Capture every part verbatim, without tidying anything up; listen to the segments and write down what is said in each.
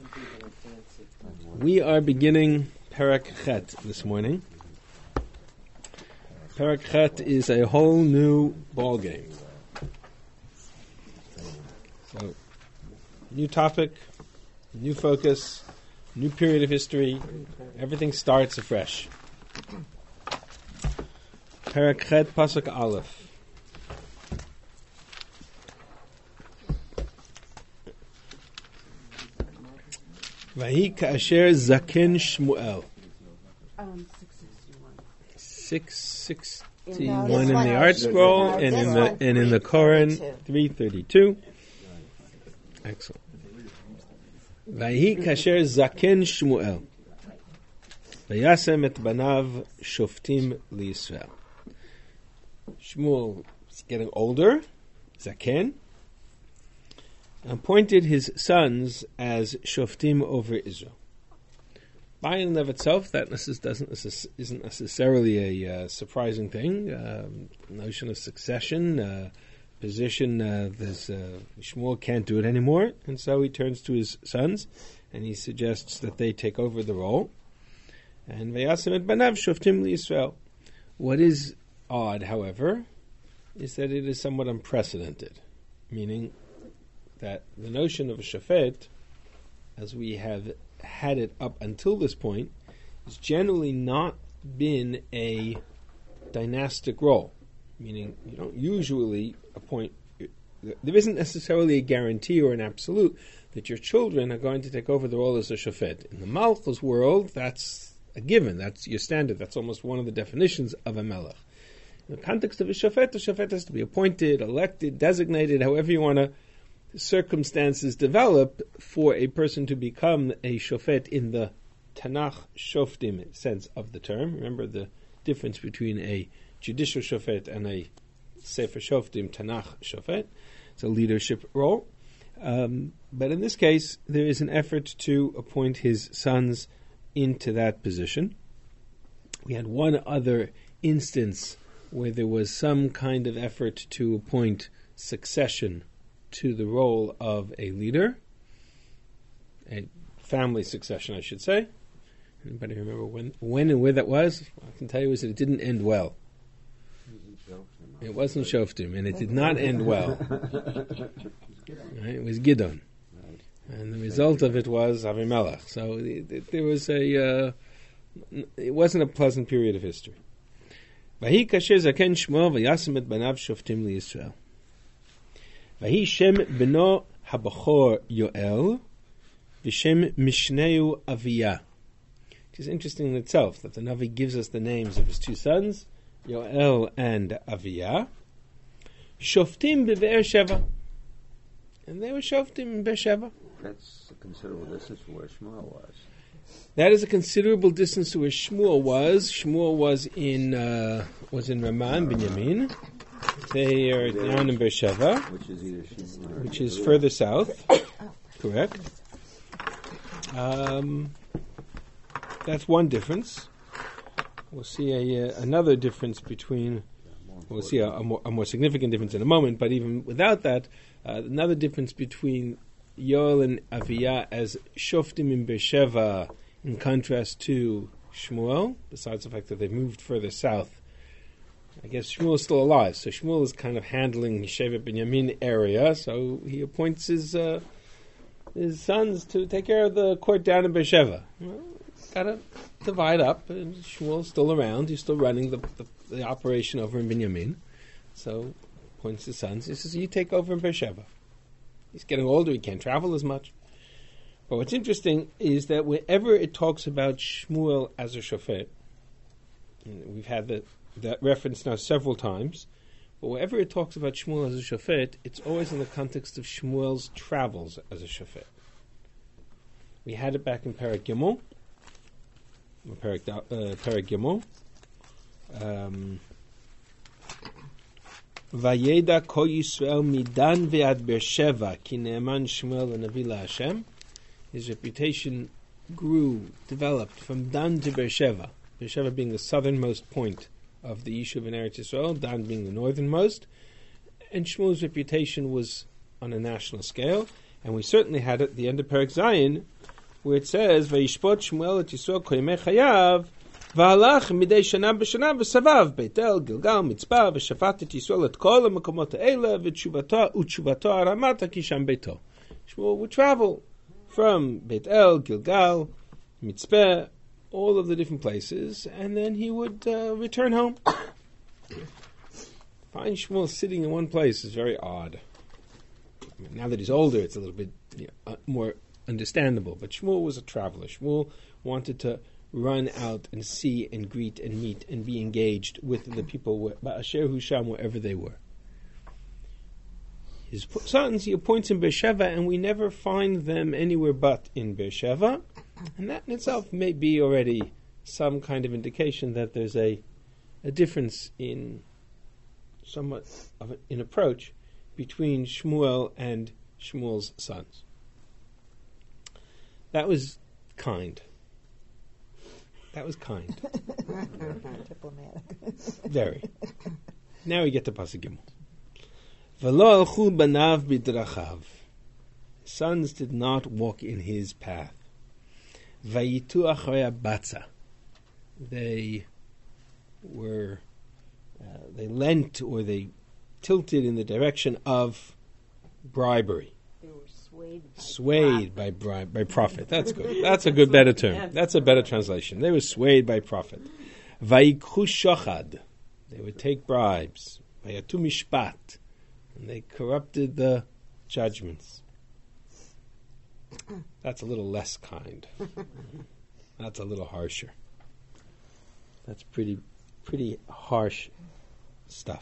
We are beginning Perek Chet this morning. Perek Chet is a whole new ball game. So, new topic, new focus, new period of history. Everything starts afresh. Perek Chet Pasuk Aleph. Vahi ka'asher zaken Shmuel. Um, six sixty-one in the art scroll, and in the and in the Koran three thirty-two. Excellent. Vahi kasher zaken Shmuel, vayasem et banav shoftim liYisrael. Shmuel is getting older, zaken, and appointed his sons as shoftim over Israel. By and of itself, that necess- doesn't necess- isn't necessarily a uh, surprising thing. Um, notion of succession, uh, position, uh, there's, uh, Shmuel can't do it anymore, and so he turns to his sons, and he suggests that they take over the role. And Vayasem et banav shoftim liYisrael. What is odd, however, is that it is somewhat unprecedented, meaning that the notion of a shofet, as we have had it up until this point, has generally not been a dynastic role, meaning you don't usually appoint, there isn't necessarily a guarantee or an absolute that your children are going to take over the role as a shofet. In the Malchus world, that's a given, that's your standard, that's almost one of the definitions of a melech. In the context of a shofet, a shofet has to be appointed, elected, designated, however you want to circumstances develop for a person to become a shofet in the Tanakh shoftim sense of the term. Remember the difference between a judicial shofet and a sefer shoftim Tanakh shofet. It's a leadership role. Um, but in this case, there is an effort to appoint his sons into that position. We had one other instance where there was some kind of effort to appoint succession to the role of a leader, a family succession, I should say. Anybody remember when, when and where that was? I can tell you is that it didn't end well. It wasn't Shoftim, and it did not end well. Right? It was Gidon, and the result of it was Avimelech. So it, it, there was a, uh, it wasn't a pleasant period of history. Vahi kasher zaken Shmuel v'yasem et banav shoftim liYisrael. Vahi Shem beno habachor Yoel, v'Shem mishneu Aviyah. It is interesting in itself that the Navi gives us the names of his two sons, Yoel and Aviyah. Shoftim be'Be'er Sheva, and they were shoftim in Be'er Sheva. That's a considerable distance from where Shmuel was. That is a considerable distance to where Shmuel was. Shmuel was in uh, was in Ramah and Binyamin. They are down in Beersheba, which is either Shimon which is further south. Correct. Um, that's one difference. We'll see a, uh, another difference between. We'll see a, a, more, a more significant difference in a moment. But even without that, uh, another difference between Yoel and Aviyah as Shoftim in Beersheba, in contrast to Shmuel. Besides the fact that they've moved further south. I guess Shmuel is still alive, so Shmuel is kind of handling Shevet Binyamin area, so he appoints his uh, his sons to take care of the court down in Beersheba. Well, got to divide up, and Shmuel's still around, he's still running the, the, the operation over in Binyamin, so appoints his sons, he says, you take over in Beersheba. He's getting older, he can't travel as much. But what's interesting is that whenever it talks about Shmuel as a shofet, we've had the that reference now several times, but wherever it talks about Shmuel as a shofet, it's always in the context of Shmuel's travels as a shofet. We had it back in Perek Gimel, Perek, uh, Perek Gimel. Um, Vayeda ko Yisrael midan ve'ad Beersheva ki ne'eman Shmuel l'navi LaHashem. His reputation grew, developed from Dan to Beersheba. Beersheba being the southernmost point of the Yishuv in Eretz Yisrael, Dan being the northernmost, and Shmuel's reputation was on a national scale, and we certainly had it at the end of Perek Zayin, where it says, "Vayishpot Shmuel et Yisrael kol yemei chayav, v'halach midei shana b'shana v'savav Beitel, Gilgal, Mitzpah, v'shafat et Yisrael et kol ha'makomot ha'ela v'tshuvato u'tshuvato aramata kisham beito." Shmuel would travel from Beit El, Gilgal, Mitzpah, all of the different places, and then he would uh, return home. Find Shmuel sitting in one place is very odd. I mean, now that he's older, it's a little bit you know, uh, more understandable. But Shmuel was a traveler. Shmuel wanted to run out and see and greet and meet and be engaged with the people, Ba'asher Husham, wherever they were. His sons, he appoints in Beersheba, and we never find them anywhere but in Beersheba. And that in itself may be already some kind of indication that there's a, a difference in somewhat of an approach between Shmuel and Shmuel's sons. That was kind. That was kind. Diplomatic. Very. Now we get to Pasuk Gimel. V'lo alchu banav bidrachav. Sons did not walk in his path. Vayitu achrei batza. They were, uh, they lent or they tilted in the direction of bribery. They were swayed by Swayed by bribe, by profit. That's good. That's a good, better term. That's a better translation. They were swayed by profit. Vayikhu shochad. They would take bribes. Vayatu mishpat. And they corrupted the judgments. That's a little less kind. That's a little harsher. That's pretty, pretty harsh stuff.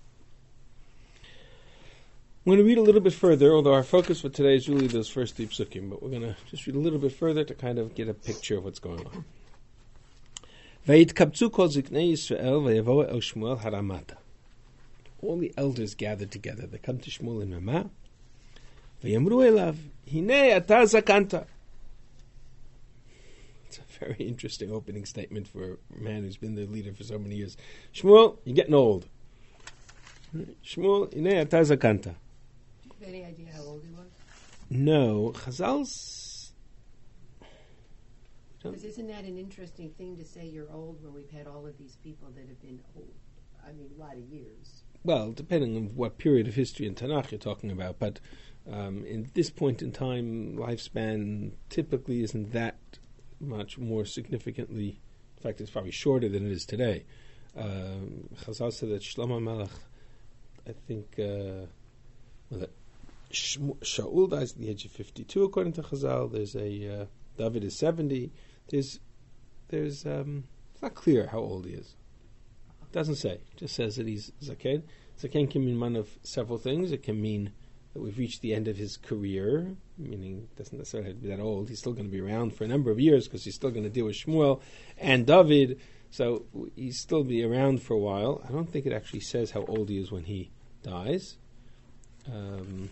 I'm going to read a little bit further, although our focus for today is really those first three psukim, but we're going to just read a little bit further to kind of get a picture of what's going on. Vayitkabtzu kol ziknei Yisrael vayavoa el Shmuel haramata. All the elders gathered together. They come to Shmuel in Ramah. Vayamru elav, hinei ata zakanta. It's a very interesting opening statement for a man who's been the leader for so many years. Shmuel, you're getting old. Shmuel, hinei ata zakanta. Any idea how old he was? No, Chazal's. Because isn't that an interesting thing to say you're old when we've had all of these people that have been old? I mean, a lot of years. Well, depending on what period of history in Tanakh you're talking about, but um, in this point in time, lifespan typically isn't that much more significantly. In fact, it's probably shorter than it is today. Um, Chazal said that Shlomo Melech, I think, uh, well, that Shmu- Shaul dies at the age of fifty-two, according to Chazal. There's a uh, David is seventy. There's, there's, um, it's not clear how old he is. Doesn't say. It just says that he's Zaken. Zaken can mean one of several things. It can mean that we've reached the end of his career, meaning it doesn't necessarily have to be that old. He's still going to be around for a number of years because he's still going to deal with Shmuel and David. So he's still be around for a while. I don't think it actually says how old he is when he dies. Um,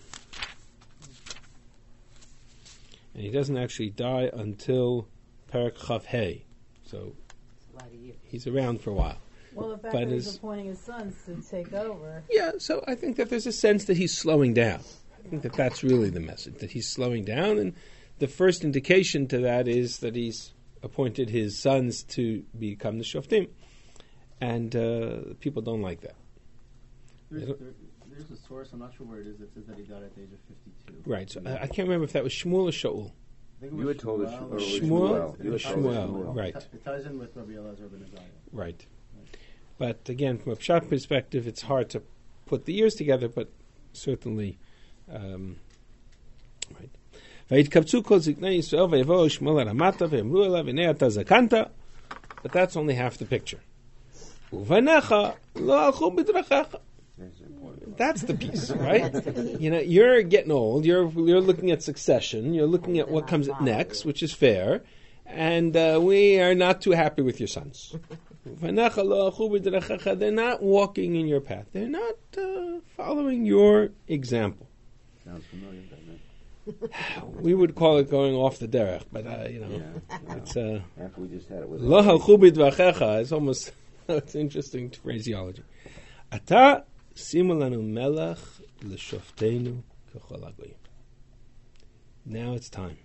and he doesn't actually die until Perek Chav Hey. So It's a lot of years. he's around for a while. Well, the fact But that he's is- appointing his sons to take over. Yeah, so I think that there's a sense that he's slowing down. I think that that's really the message, that he's slowing down. And the first indication to that is that he's appointed his sons to become the Shoftim. And uh, people don't like that. There's, They don't- there, there's a source, I'm not sure where it is, that says that he died at the age of fifty-two. Right, so I, I can't remember if that was Shmuel or Shaul. I think it You was had told us- Shmuel. or it was Shmuel? You had told us Shmuel, right. It ties in with Rabbi Elazar ben Azariah. Right. But again, from a Pshat perspective, it's hard to put the years together, but certainly, um, right. "Vayitkaptzu kol ziknei Yisrael vayavo'u Shmuel haramata v'yamru elav hinei ata zakanta." But that's only half the picture. "Uvanecha lo alchu bidrachecha." That's important. That's the piece, right? You know, you're getting old. You're you're looking at succession. You're looking at what comes next, which is fair, and uh, we are not too happy with your sons. They're not walking in your path. They're not uh, following your example. Sounds familiar, doesn't it? We would call it going off the derech, but uh, you know, Yeah. it's uh, After we just had it with lo halchu b'dvachecha. It's almost it's interesting phraseology. Ata simu lanu melech l'shoftenu k'chol hagoyim. Now it's time.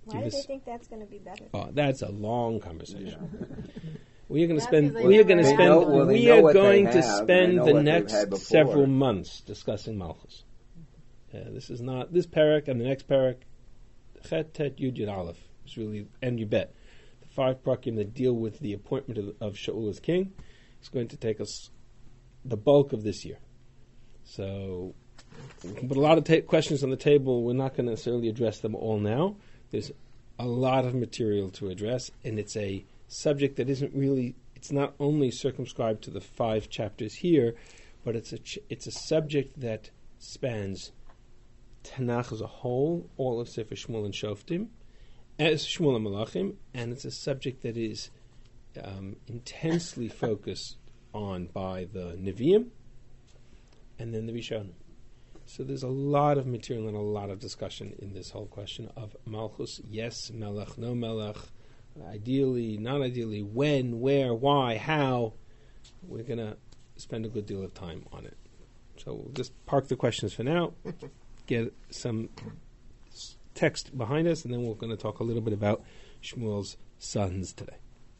Why do they think that's going to be better? Oh, that's a long conversation. Yeah. We are going to That's spend. 'cause they We are never going to had spend. one. Well, they we know are what they going to have, and they spend know the what they've next had before. several months discussing Malchus. Uh, this is not this parak and the next parak. Chet Tet Yud Yud Aleph is really, and you bet the five parakim that deal with the appointment of, of Shaul as king is going to take us the bulk of this year. So, we can put a lot of ta- questions on the table. We're not going to necessarily address them all now. There's a lot of material to address, and it's a subject that isn't really, it's not only circumscribed to the five chapters here, but it's a ch- it's a subject that spans Tanakh as a whole, all of Sefer Shmuel and Shoftim, as Shmuel and Malachim, and it's a subject that is um, intensely focused on by the Nevi'im and then the Rishonim. So there's a lot of material and a lot of discussion in this whole question of Malchus, yes, Melech, no Melech, ideally, not ideally, when, where, why, how. We're going to spend a good deal of time on it. So we'll just park the questions for now, get some s- text behind us, and then we're going to talk a little bit about Shmuel's sons today.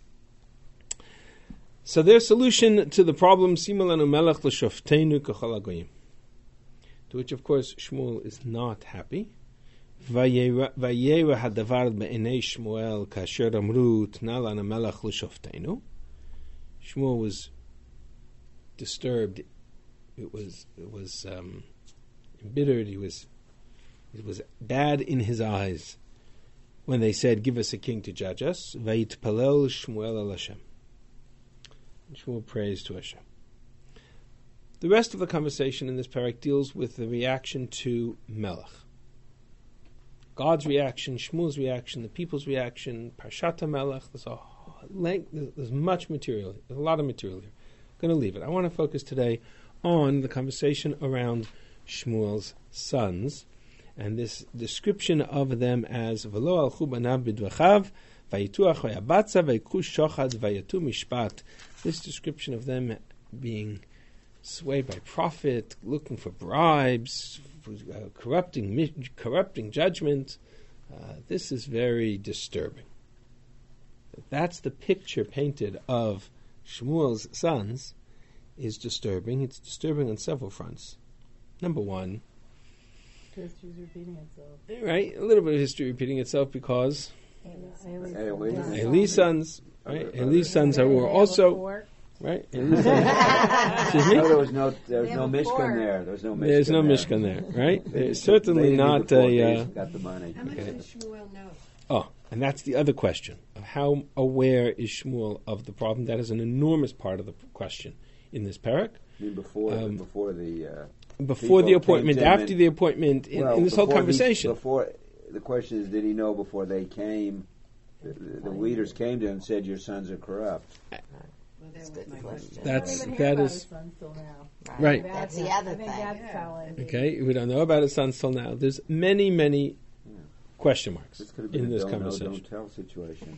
So their solution to the problem, Simalanu Melech l'shoftenu k'chol hagoyim, to which, of course, Shmuel is not happy. Vayera hadavar be'enei Shmuel kasher amru tna lana melech l'shoftenu. Shmuel was disturbed. It was it was um, embittered. He was it was bad in his eyes when they said, "Give us a king to judge us." Vayitpalel Shmuel el Hashem. Shmuel prays to Hashem. The rest of the conversation in this parak deals with the reaction to Melech. God's reaction, Shmuel's reaction, the people's reaction, Parshat Melech. There's a length, there's much material. There's a lot of material here. I'm going to leave it. I want to focus today on the conversation around Shmuel's sons and this description of them as V'lo alchu banav b'dvachav vayituach vayabatza vayikhu shochad vayatu mishpat. This description of them being swayed by profit, looking for bribes, uh, corrupting corrupting judgment. Uh, this is very disturbing. That's the picture painted of Shmuel's sons is disturbing. It's disturbing on several fronts. Number one, History's repeating itself. right? A little bit of history repeating itself because Eli's Eli's sons, right? Eli's sons are were also right. Eli's sons. Excuse me. No, there was no, there was They no have a Mishkan fork. there. There was no Mishkan There's no there. Mishkan there, right? They- There's certainly they not before a. they Uh, got the money. How much Okay. does Shmuel know? oh, and that's the other question of how aware is Shmuel of the problem. That is an enormous part of the question in this parak. I mean, before Um, before the uh, Before the People appointment, came to him after and- the appointment, in, well, in this whole before he- conversation. before the question is, did he know before they came? The, the leaders came to him and said, "Your sons are corrupt." Well, that was good my question. question. That's I don't even that hear about is his sons till now. right. That's That- the other I think thing. that's Yeah. telling. Okay, we don't know about his sons till now. There's many, many Yeah. question marks This could have been in a this don't know, conversation. don't tell situation.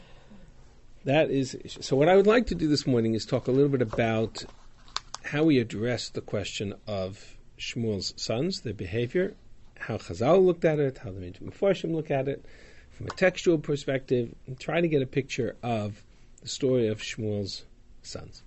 That is so. What I would like to do this morning is talk a little bit about how we address the question of Shmuel's sons, their behavior, how Chazal looked at it, how the Mefarshim look at it, from a textual perspective, and try to get a picture of the story of Shmuel's sons.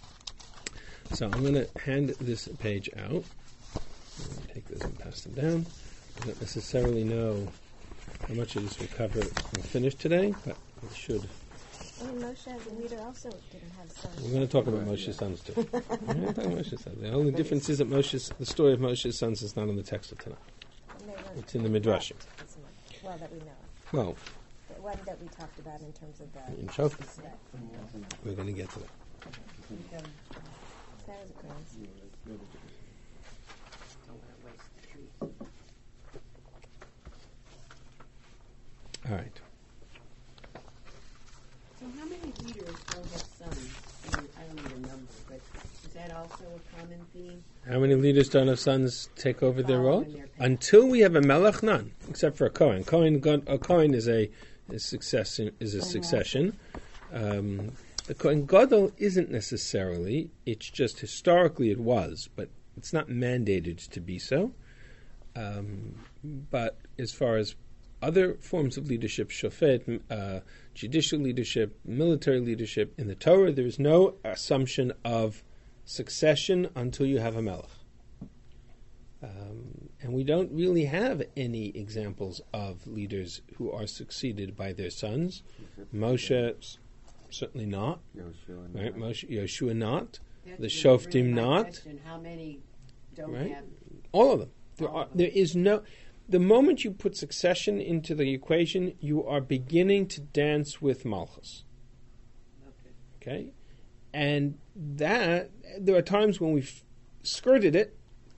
So I'm going to hand this page out. I'm going to take this and pass them down. I don't necessarily know how much of this will cover and finish today, but it should. And Moshe as a leader also didn't have sons. We're going to talk about Moshe's sons too. We're going to talk about Moshe's sons. The only difference is that Moshe's, the story of Moshe's sons is not in the text of Tanakh. And they weren't It's in the Midrashim. as much. Well, that we know of. Well, The one that we talked about in terms of the. in Shoftim, Right. we're going to get to that. So that was a coincidence. Don't want to waste the truth. All right. So how many leaders don't have sons? I, mean, I don't need a number, but is that also a common theme? How many leaders don't have sons take over their Follow role? in their path. Until we have a Melech, none, except for a Kohen. Kohen, a Kohen is a, is success is a succession. Um, the Kohen Gadol isn't necessarily. It's just historically it was, but it's not mandated to be so. Um, but as far as other forms of leadership, shofet, uh, judicial leadership, military leadership. In the Torah, there is no assumption of succession until you have a melech. Um, and we don't really have any examples of leaders who are succeeded by their sons. Moshe, s- certainly not. Yoshua, Right? no. Moshe, Yeshua, not. That's The really Shoftim my not. question. How many don't Right. have? All of them. There All are. of them. There is no. The moment you put succession into the equation, you are beginning to dance with Malchus. Okay. Okay, and that there are times when we've skirted it.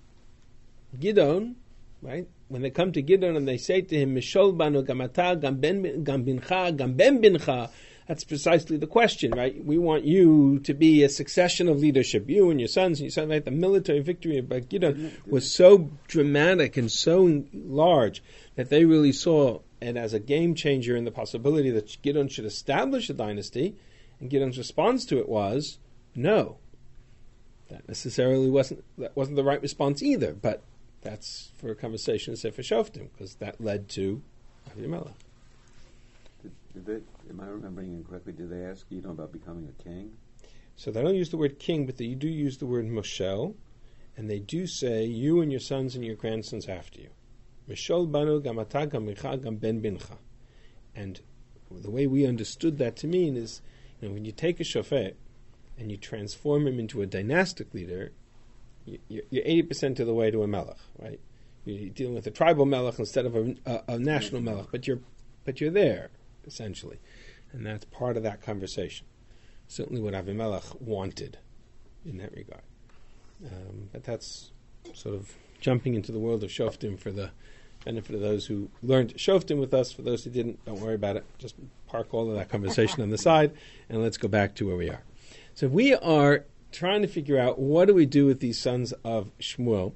Gidon, right? When they come to Gidon and they say to him, "Mishol banu gamata gam ben gam bincha gam ben bincha," that's precisely the question, right? We want you to be a succession of leadership, you and your sons and your sons. Right? The military victory of Gidon was so dramatic and so large that they really saw it as a game changer in the possibility that Gidon should establish a dynasty. And Gideon's response to it was, "No." That necessarily wasn't that wasn't the right response either, but that's for a conversation in Sefer Shoftim, because that led to Avimelech. Did, did they, am I remembering incorrectly? Did they ask you know about becoming a king? So they don't use the word king, but they do use the word Moshel, and they do say you and your sons and your grandsons after you. Moshel banu gamata gam mincha gam ben bincha. And the way we understood that to mean is, you know, when you take a shofet and you transform him into a dynastic leader, you- you're eighty percent of the way to a melech, right? You're dealing with a tribal melech instead of a, a, a national melech, but you're but you're there essentially, and that's part of that conversation. Certainly, what Avimelech wanted in that regard, um, but that's sort of jumping into the world of Shoftim for the benefit of those who learned Shoftim with us. For those who didn't, don't worry about it. Just park all of that conversation on the side, and let's go back to where we are. So we are trying to figure out what do we do with these sons of Shmuel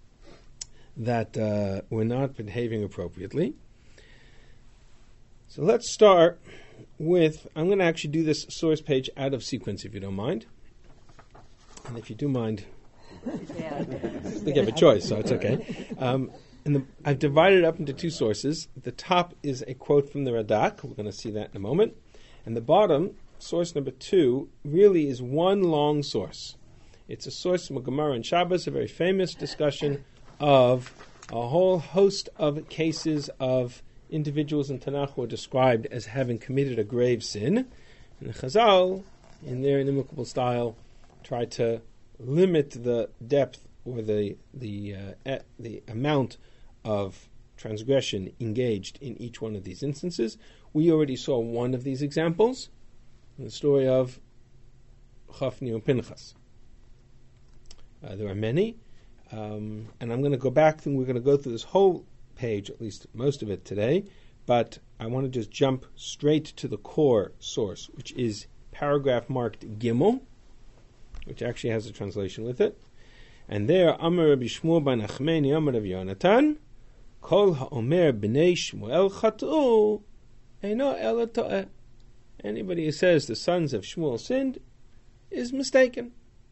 that uh, were not behaving appropriately. So let's start with, I'm going to actually do this source page out of sequence if you don't mind. And if you do mind, Yeah. I think you have a choice, so it's okay. Um, and the, I've divided it up into two sources. The top is a quote from the Radak. We're going to see that in a moment. And the bottom, source number two, really is one long source. It's a source from a Gemara in Shabbos, a very famous discussion of a whole host of cases of individuals in Tanakh who are described as having committed a grave sin. And the Chazal, in their inimicable style, try to limit the depth or the the uh, e- the amount of transgression engaged in each one of these instances. We already saw one of these examples in the story of Chafni and Pinchas. Uh, there are many, um, and I'm going to go back and we're going to go through this whole page, at least most of it today, but I want to just jump straight to the core source, which is paragraph marked Gimel, which actually has a translation with it. And there, Amar Rabbi Shmuel ben Achmeni, Amar Rabbi Yonatan, Kol ha'omer b'nei Shmuel chatu, eino ela to'eh. Anybody who says the sons of Shmuel sinned is mistaken.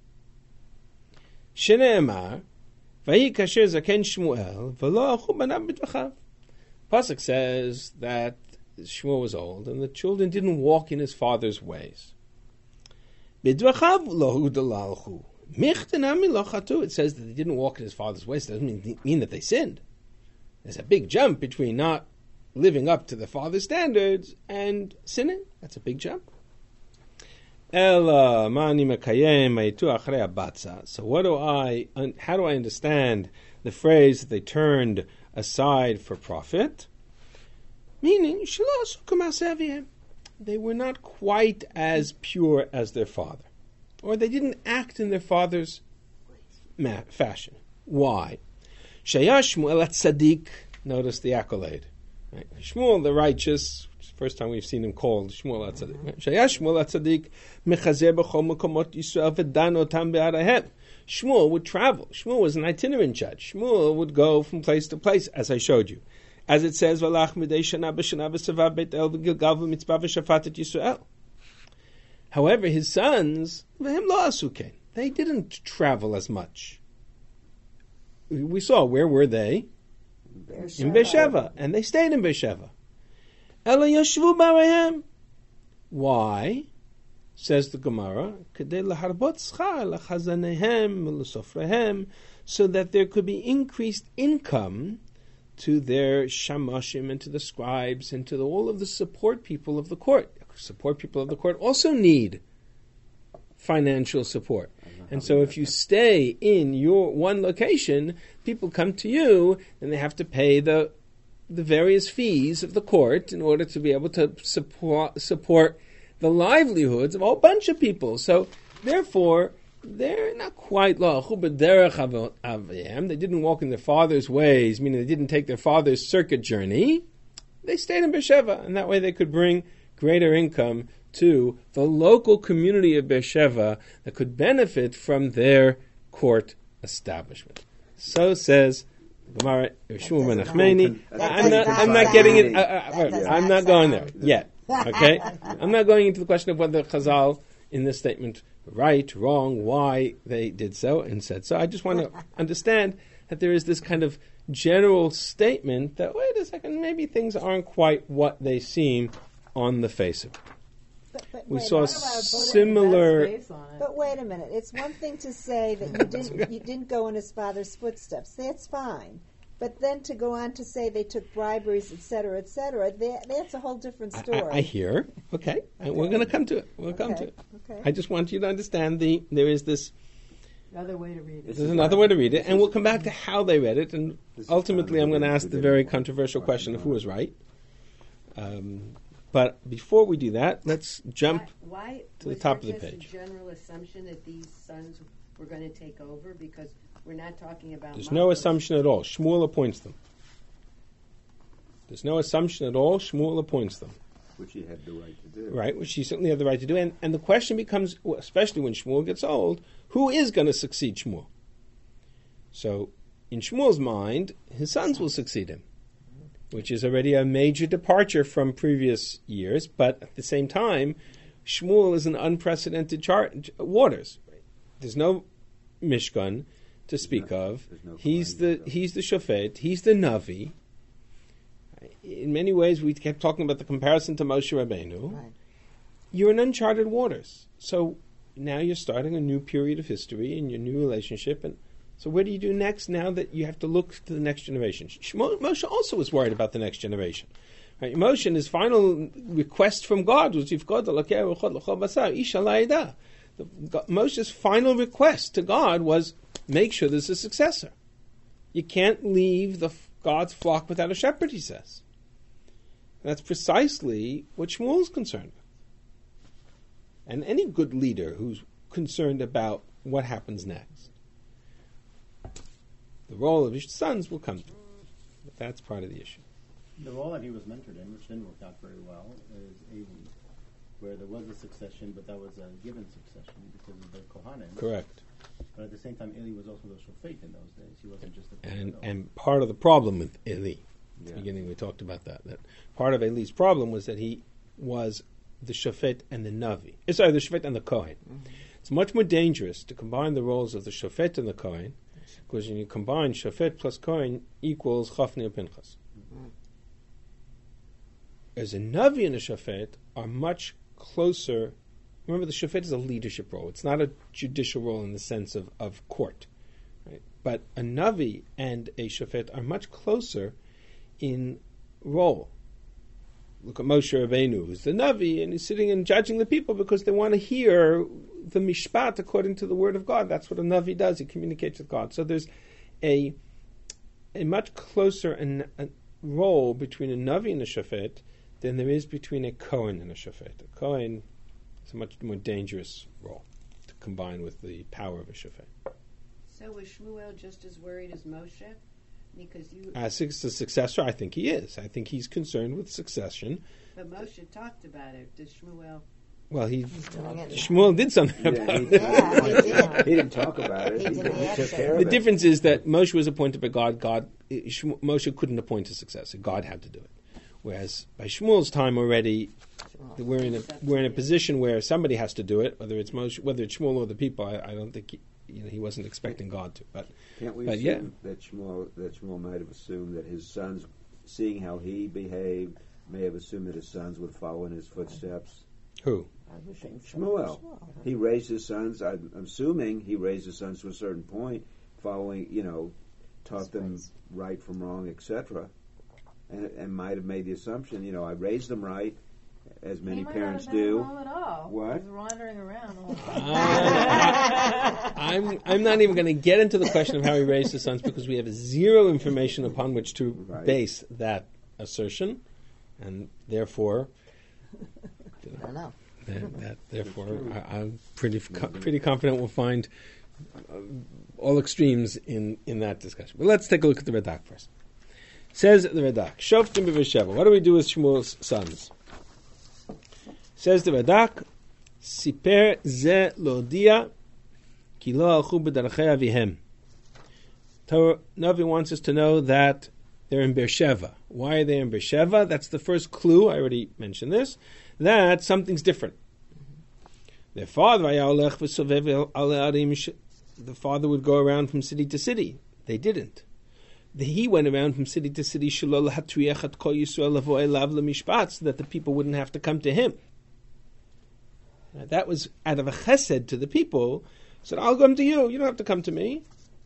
Shneimar, Vayi kasher zaken Shmuel, v'lo achu banav b'dvachav. Pasuk says that Shmuel was old, and the children didn't walk in his father's ways. B'dvachav lo hudalalchu. Michtenami lo chatu. It says that they didn't walk in his father's ways. It doesn't mean, mean that they sinned. There's a big jump between not living up to the father's standards and sinning. That's a big jump. Ela mani mekayem hayitu achrei abatza. So what do I? Un, how do I understand the phrase that they turned aside for profit? Meaning, shelo asu k'maaseh avihim. They were not quite as pure as their father, or they didn't act in their father's ma- fashion. Why? Shaya Shmuel at Tzaddik. Notice the accolade. Right? Shmuel the righteous. First time we've seen him called Shmuel at Tzaddik. Right? Shaya Shmuel at Tzaddik. Mechazer b'chol mekomot Yisrael v'dan otam be'arahem. Shmuel would travel. Shmuel was an itinerant judge. Shmuel would go from place to place, as I showed you. As it says, V'lach midei shana b'shana v'savav Beit El v'gilgal v'mitzvah v'shafatet Yisrael. However, his sons, v'hem lo asu ken. They didn't travel as much. We saw, where were they? in Beersheba, and they stayed in Beersheba. Ela yashvu b'areihem. Why? Says the Gemara, Kedei laharbot schar lechazanehem u'lesofrehem, so that there could be increased income to their shamashim and to the scribes and to the, all of the support people of the court. Support people of the court also need financial support. And so if you stay in your one location, people come to you and they have to pay the the various fees of the court in order to be able to support support the livelihoods of a whole bunch of people. So therefore, they're not quite la'achu b'derech avim. They didn't walk in their father's ways, meaning they didn't take their father's circuit journey. They stayed in Beersheba, and that way they could bring greater income to the local community of Beersheba that could benefit from their court establishment. So says Gemara Shmuel ben Nachmani. I'm not. I'm not getting it. Uh, uh, I'm not going there yet. Okay, I'm not going into the question of whether Chazal in this statement right, wrong, why they did so and said so. I just want to understand that there is this kind of general statement that wait a second, maybe things aren't quite what they seem on the face of it. But, but We wait, saw what similar. Space on it. But wait a minute. It's one thing to say that you didn't you didn't go in his father's footsteps. That's fine. But then to go on to say they took briberies, et cetera, et cetera, that, that's a whole different I, story. I, I hear. Okay, and we're going to come to it. We'll come to Okay, it. okay. I just want you to understand the there is this. Another way to read it. There's another way to read it, and we'll come back to how they read it, and This is ultimately kind I'm of going to a ask the good very one. controversial question of who was Question. right. Um, but before we do that, let's jump. Why, why to the was top there of the just page. a general assumption that these sons were going to take over? Because we're not talking about. There's no Moshe. assumption at all. Shmuel appoints them. There's no assumption at all. Shmuel appoints them. Which he had the right to do. Right, which he certainly had the right to do. And, and the question becomes, especially when Shmuel gets old, who is going to succeed Shmuel? So, in Shmuel's mind, his sons will succeed him, which is already a major departure from previous years. But at the same time, Shmuel is in unprecedented char- waters. There's no Mishkan to speak no- of. there's no He's the Kohen, so- he's the Shofet. He's the Navi. In many ways, we kept talking about the comparison to Moshe Rabbeinu. Right. You're in uncharted waters. So now you're starting a new period of history in your new relationship. And so what do you do next now that you have to look to the next generation? Shmo- Moshe also was worried about the next generation. Right? Moshe, in his final request from God was, "Yifkod Elokei Echad L'chol Basar, Ish Alayda." The- God- Moshe's final request to God was, make sure there's a successor. You can't leave the God's flock without a shepherd, he says. That's precisely what Shmuel is concerned with. And any good leader who's concerned about what happens next. The role of his sons will come to. But that's part of the issue. The role that he was mentored in, which didn't work out very well, is Eli, where there was a succession, but that was a given succession because of the Kohanim. Correct. But at the same time, Eli was also the shofet in those days. He wasn't just a And Kohen. and part of the problem with Eli, at the Yeah. beginning we talked about that, that part of Eli's problem was that he was the Shofet and the Navi. Eh, Sorry, the Shofet and the Kohen. It's much more dangerous to combine the roles of the Shofet and the Kohen, because when you combine Shofet plus Kohen equals Chafni and Pinchas. As a Navi and a Shofet are much closer. Remember, the Shofet is a leadership role. It's not a judicial role in the sense of, of court. Right? But a Navi and a Shofet are much closer in role. Look at Moshe Rabbeinu, who's the Navi, and he's sitting and judging the people because they want to hear the Mishpat according to the Word of God. That's what a Navi does. He communicates with God. So there's a a much closer an, a role between a Navi and a Shofet than there is between a Kohen and a Shofet. A Kohen is a much more dangerous role to combine with the power of a Shofet. So was Shmuel just as worried as Moshe? Because you, As the successor, I think he is. I think he's concerned with succession. but Moshe talked about it. Does Shmuel? Well, he doing it. Shmuel did something Yeah, about he, it. Yeah, he did. he didn't talk about it. He He, did the he took action. care The of it. difference is that Moshe was appointed by God. God, Shmu- Moshe couldn't appoint a successor. God had to do it. Whereas by Shmuel's time already, we're in a we're in a position where somebody has to do it. Whether it's Moshe, whether it's Shmuel or the people, I, I don't think he, you know, he wasn't expecting God to. But Can't we But assume yeah. that Shmuel that Shmuel might have assumed that his sons, seeing how he behaved, may have assumed that his sons would follow in his footsteps? who? I would think so. Shmuel. He raised his sons. I'm assuming he raised his sons to a certain point, following, you know, taught them right from wrong, et cetera, and, and might have made the assumption, you know, I raised them right, as many He might parents not have been do. home at all. What? He was wandering around all the time. Uh, I'm I'm not even going to get into the question of how he raised his sons because we have zero information upon which to Right. base that assertion, and therefore, I don't know. that, that therefore, I, I'm pretty co- pretty confident we'll find uh, all extremes in, in that discussion. But let's take a look at the Radak first. Says the Radak, Shoftim b'Beersheva. What do we do with Shmuel's sons? Says the Radak, Siper ze lodia ki lo alchu b'darchei avihem. Torah Navi wants us to know that they're in Beersheva. Why are they in Beersheva? That's the first clue. I already mentioned this. That something's different. Their father, the father would go around from city to city. They didn't. He went around from city to city so that the people wouldn't have to come to him. Now, that was out of a chesed to the people. Said, I'll come to you. You don't have to come to me.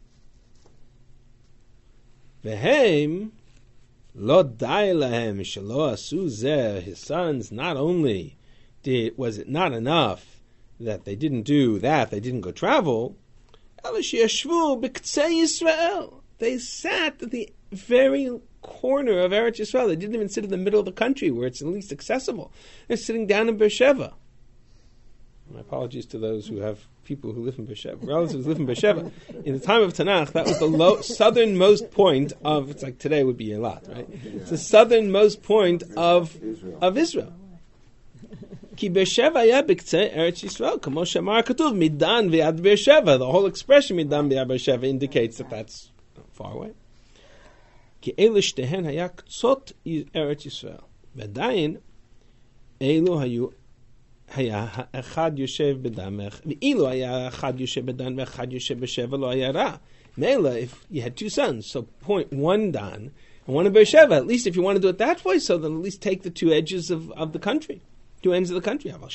Vehem lo dai lahem shelo asu zeh. His sons, not only did was it not enough that they didn't do that, they didn't go travel. Ela sheyashvu b'ktzei Yisrael. They sat at the very corner of Eretz Yisrael. They didn't even sit in the middle of the country where it's at least accessible. They're sitting down in Beersheva. My apologies to those who have people who live in Beersheva, relatives who live in Beersheva. In the time of Tanakh, that was the low, southernmost point of, it's like today would be Eilat, right? It's the southernmost point of Israel. of Israel. Ki Beersheva ya b'ktzei Eretz Yisrael, kamo shemar katuv, midan v'yad Beersheva. The whole expression midan v'yad Beersheva indicates that that's far away. Ki elu shtehen haya ktzot Eretz Yisrael. V'dayin, elu hayu היה אחד יושב בדן, ואילו היה אחד יושב בדן ואחד יושב בשבע, לא היה רע. Mela, if you had two sons, so point one Dan and one in Beersheva, at least if you want to do it that way, so then at least take the two edges of, of the country, two ends of the country. They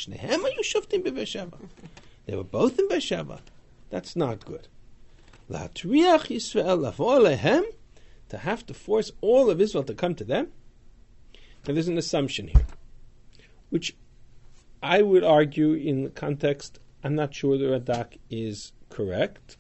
were both in Beersheva. That's not good. To have to force all of Israel to come to them. Now there's an assumption here, which I would argue in the context, I'm not sure the Radak is correct,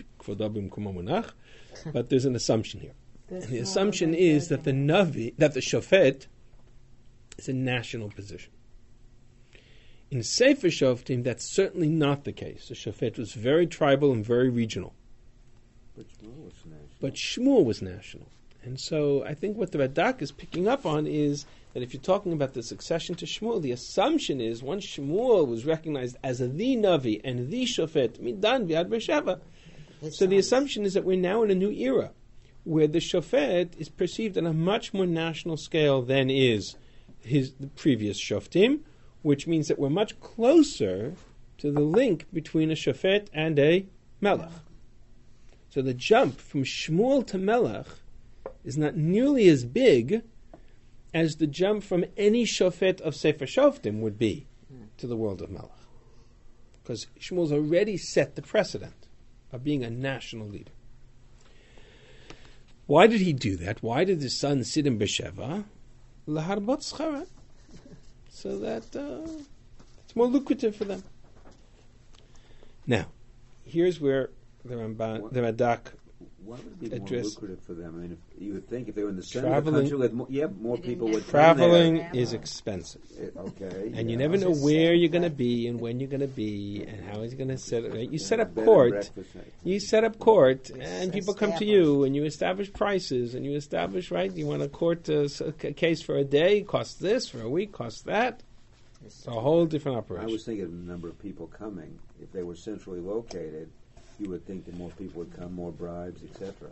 but there's an assumption here. And the assumption is that the Navi, that the Shofet is a national position. In Sefer Shoftim, that's certainly not the case. The Shofet was very tribal and very regional. But Shmuel was national. But Shmuel was national. And so I think what the Radak is picking up on is that if you're talking about the succession to Shmuel, the assumption is once Shmuel was recognized as the Navi and the Shofet, Midan v'Yad Beersheva, so the assumption is that we're now in a new era where the Shofet is perceived on a much more national scale than is his the previous Shoftim, which means that we're much closer to the link between a Shofet and a Melech. So the jump from Shmuel to Melech is not nearly as big as the jump from any Shofet of Sefer Shoftim would be to the world of Melech. Because Shmuel's already set the precedent of being a national leader. Why did he do that? Why did his son sit in Beersheva? Laharbot schara. So that uh, it's more lucrative for them. Now, here's where the Ramban, the Radak, Why would it be more address- lucrative for them? I mean, if you would think if they were in the center Traveling- of the country, more, yeah, more They people didn't would have come traveling there. is expensive. there. Eh, Okay. And you yeah. never know where you're going to be and when you're going to be and how he's going to set it. Right? You set up Bed and court. breakfast. You set up court, and people come to Establish. you, and you establish prices, and you establish, right, you want a court uh, s- a case for a day, costs this, for a week, costs that. It's a whole different I operation. was thinking of the number of people coming. If they were centrally located, you would think that more people would come, more bribes, et cetera.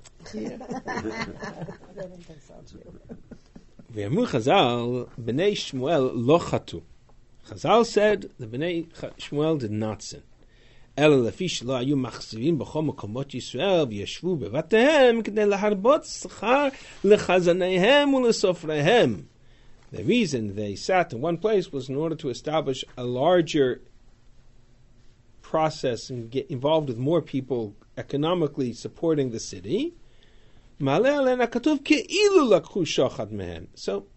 Ve'amu Chazal, Bnei Shmuel lo chatu. Chazal said the Bnei Ch- Shmuel did not sin. אלא לפי שלא היו מחזירים בכל מקומות ישראל וישבו בבתיהם כדי להרבות שכר לחזניהם ולסופריהם. The reason they sat in one place was in order to establish a larger process and get involved with more people economically supporting the city. So,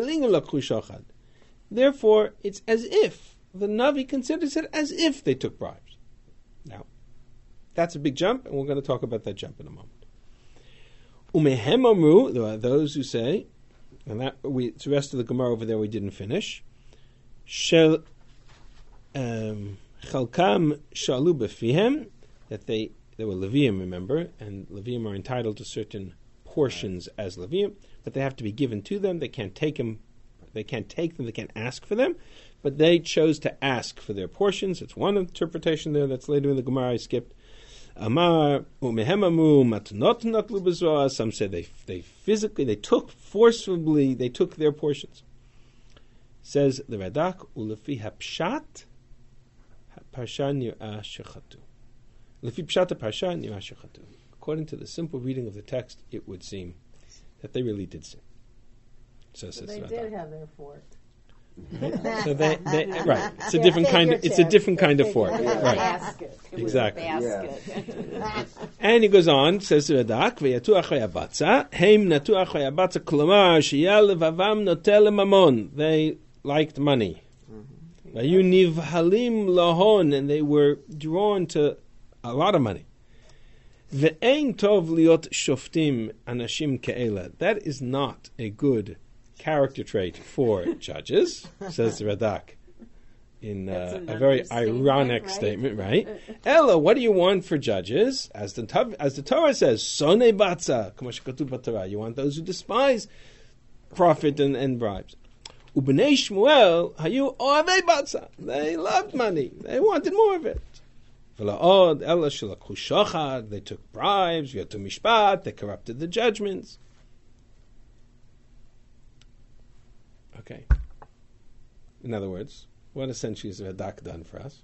therefore, it's as if the Navi considers it as if they took bribes. Now, that's a big jump, and we're going to talk about that jump in a moment. Umehem amru, there are those who say, and that we, it's the rest of the Gemara over there we didn't finish. Shel um, chalkam shalu befihem, that they they were Levium, remember, and Levium are entitled to certain portions as Levium, but they have to be given to them. They can't take them. They can't take them. They can't ask for them, but they chose to ask for their portions. It's one interpretation there that's later in the Gemara I skipped. Amar umehemamu matnot natlu b'zoah. Some say they they physically they took forcibly they took their portions. Says the Radak ulefi hapshat parsha nirah shechatu. Lefi pshat parsha nirah shechatu. According to the simple reading of the text, it would seem that they really did sin. So, So they did have their fork. So they, they right. It's a different kind of. It's a different kind of fork. Right. Basket. It was Exactly. a basket. And he goes on, says the Radak, "V'yatu achay abatza, heim natu achay abatza, klomar sheyal levavam notel mamon." They liked money. Vayu nivhalim lahon, and they were drawn to a lot of money. Ve'ein tov liot shoftim anashim ke'ela. That is not a good character trait for judges, says the Radak, in uh, a very ironic statement, right? Ella, what do you want for judges? As the Tav- as the Torah says, "Sonei batza," you want those who despise profit and, and bribes. Ubnei Shmuel hayu ohavei batza. They loved money. They wanted more of it. V'la'od ella shelakhu shachad. They took bribes. V'yatu mishpat. They corrupted the judgments. Okay. In other words, what essentially is Radak done for us?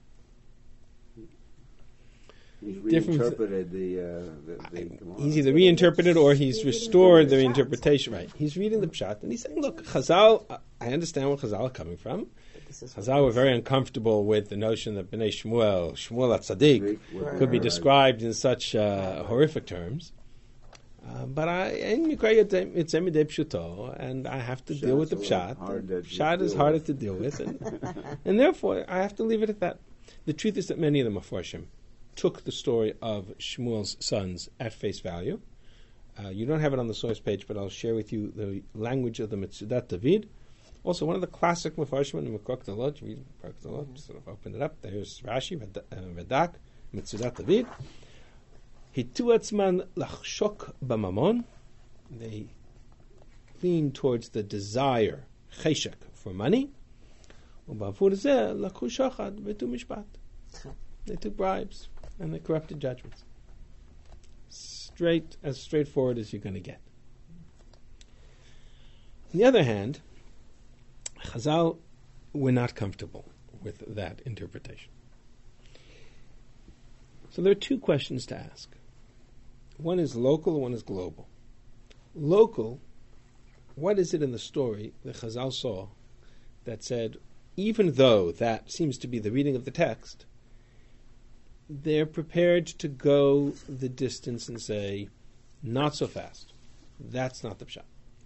He's Different- reinterpreted the, uh, the, the Gemara. He's either reinterpreted or he's restored the interpretation. Right. He's reading the Pshat and he's saying, look, Chazal, I understand where Chazal are coming from. Chazal were very uncomfortable with the notion that Bnei Shmuel, Shmuel HaTzadik, Right. could be Right. described in such uh, horrific terms. Uh, but I, in Mikra Yotem, it's Emidei Pshuto, and I have to Pshat's deal with the a little Pshat. hard and to Pshat is deal harder with. to deal with, and, and therefore I have to leave it at that. The truth is that many of the Mefarshim took the story of Shmuel's sons at face value. Uh, you don't have it on the source page, but I'll share with you the language of the Metzudat David. Also, one of the classic Mefarshim in the Mekok Dalot, read Mekok Dalot, just sort of open it up. There's Rashi, Red- uh, Radak, Metzudat David. Hitu atzman lachshok b'mamon. They lean towards the desire, cheshek, for money. Ubavur zeh lakhu shachad v'tu mishpat. They took bribes and they corrupted judgments. Straight, as straightforward as you're going to get. On the other hand, Chazal were not comfortable with that interpretation. So there are two questions to ask. One is local and one is global. Local, what is it in the story that Chazal saw that said, even though that seems to be the reading of the text, they're prepared to go the distance and say, not so fast. That's not the pshat.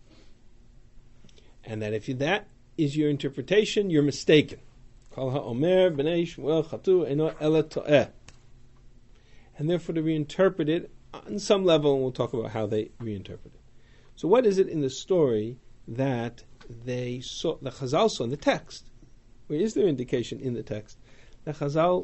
And that if you, that is your interpretation, you're mistaken. Kol ha'omer b'nei Shmuel chatu eno ela to'eh. And therefore to reinterpret it on some level, and we'll talk about how they reinterpret it. So what is it in the story that they saw, the Chazal saw in the text? Where is there indication in the text that Chazal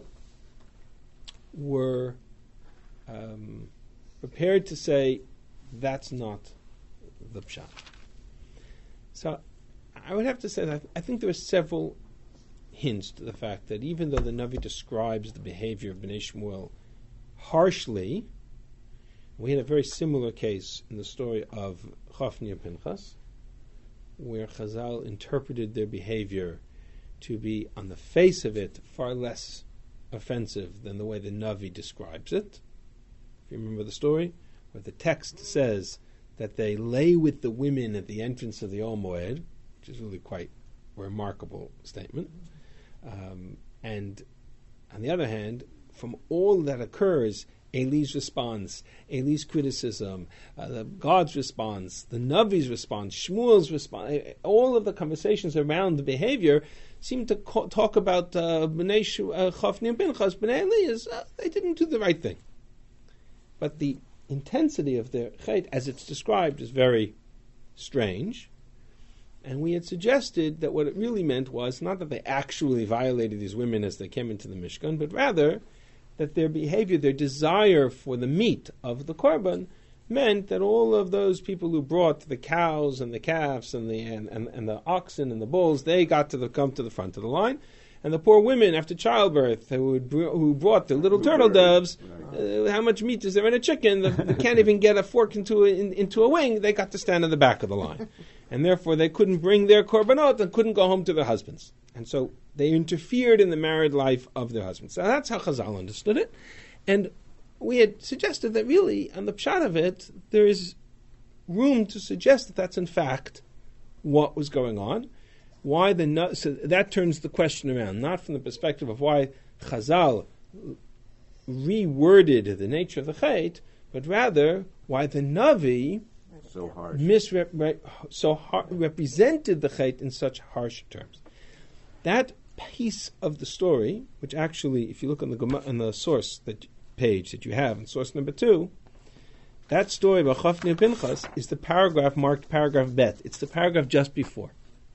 were um, prepared to say that's not the pshat? So I would have to say that I think there are several hints to the fact that even though the Navi describes the behavior of Bnei Shmuel harshly, we had a very similar case in the story of Chofni and Pinchas, where Chazal interpreted their behavior to be, on the face of it, far less offensive than the way the Navi describes it. If you remember the story, where the text says that they lay with the women at the entrance of the Ol Moed, which is really quite a remarkable statement. Um, and on the other hand, from all that occurs, Eli's response, Eli's criticism, uh, the God's response, the Navi's response, Shmuel's response, all of the conversations around the behavior seem to co- talk about uh, Bnei Shu- uh, Chofni and Pinchas, Bnei Eli, is, uh, they didn't do the right thing. But the intensity of their chait, as it's described, is very strange. And we had suggested that what it really meant was not that they actually violated these women as they came into the Mishkan, but rather that their behavior, their desire for the meat of the korban, meant that all of those people who brought the cows and the calves and the and, and, and the oxen and the bulls, they got to the, come to the front of the line. And the poor women after childbirth who, would, who brought the little turtle doves, uh, how much meat is there in a chicken? The, they can't even get a fork into a, in, into a wing. They got to stand in the back of the line. And therefore they couldn't bring their korbanot and couldn't go home to their husbands. And so they interfered in the married life of their husbands. So that's how Chazal understood it. And we had suggested that really, on the pshat of it, there is room to suggest that that's in fact what was going on. Why the so that turns the question around, not from the perspective of why Chazal reworded the nature of the chait, but rather why the Navi so harsh. misrep- so har- represented the chait in such harsh terms. That piece of the story, which actually, if you look on the Gema- on the source that page that you have, in source number two, that story about Chofni and Pinchas is the paragraph marked paragraph Bet. It's the paragraph just before.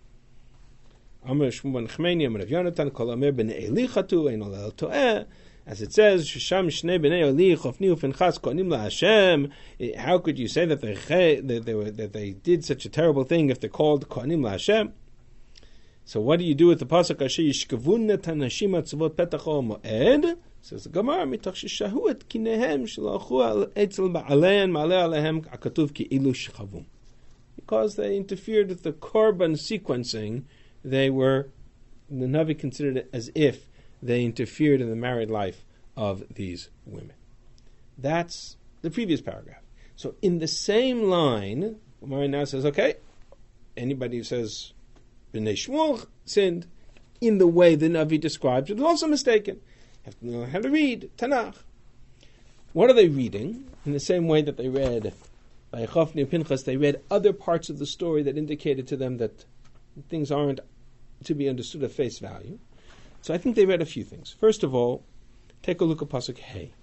Amar Shmuel ben Chmeini, Amar Rav Yonatan, Kol Amir ben Eli Chatu, Ein Olel To'eh. As it says, Sham Shnei Bnei Eli Chofni uPinchas Konim LaHashem. How could you say that they that they, were, that they did such a terrible thing if they're called Konim LaHashem? So what do you do with the pasuk Asher Yishkavun Tanashim Atzavot Petach Ol Moed? Says the Gemara, Mitoch Sheshahu Et Kinehem Shelachu Etzel Ba'alein Ma'aleh Alehem Akatuv Ki Ilu Shechavum. Because they interfered with the korban sequencing, they were, the Navi considered it as if they interfered in the married life of these women. That's the previous paragraph. So in the same line, Gemara now says, okay, anybody who says Bnei Shmuel sinned in the way the Navi describes it is also mistaken. You have to know how to read Tanakh. What are they reading? In the same way that they read by Chofni and Pinchas, they read other parts of the story that indicated to them that things aren't to be understood at face value. So I think they read a few things. First of all, take a look at Pasuk Hey.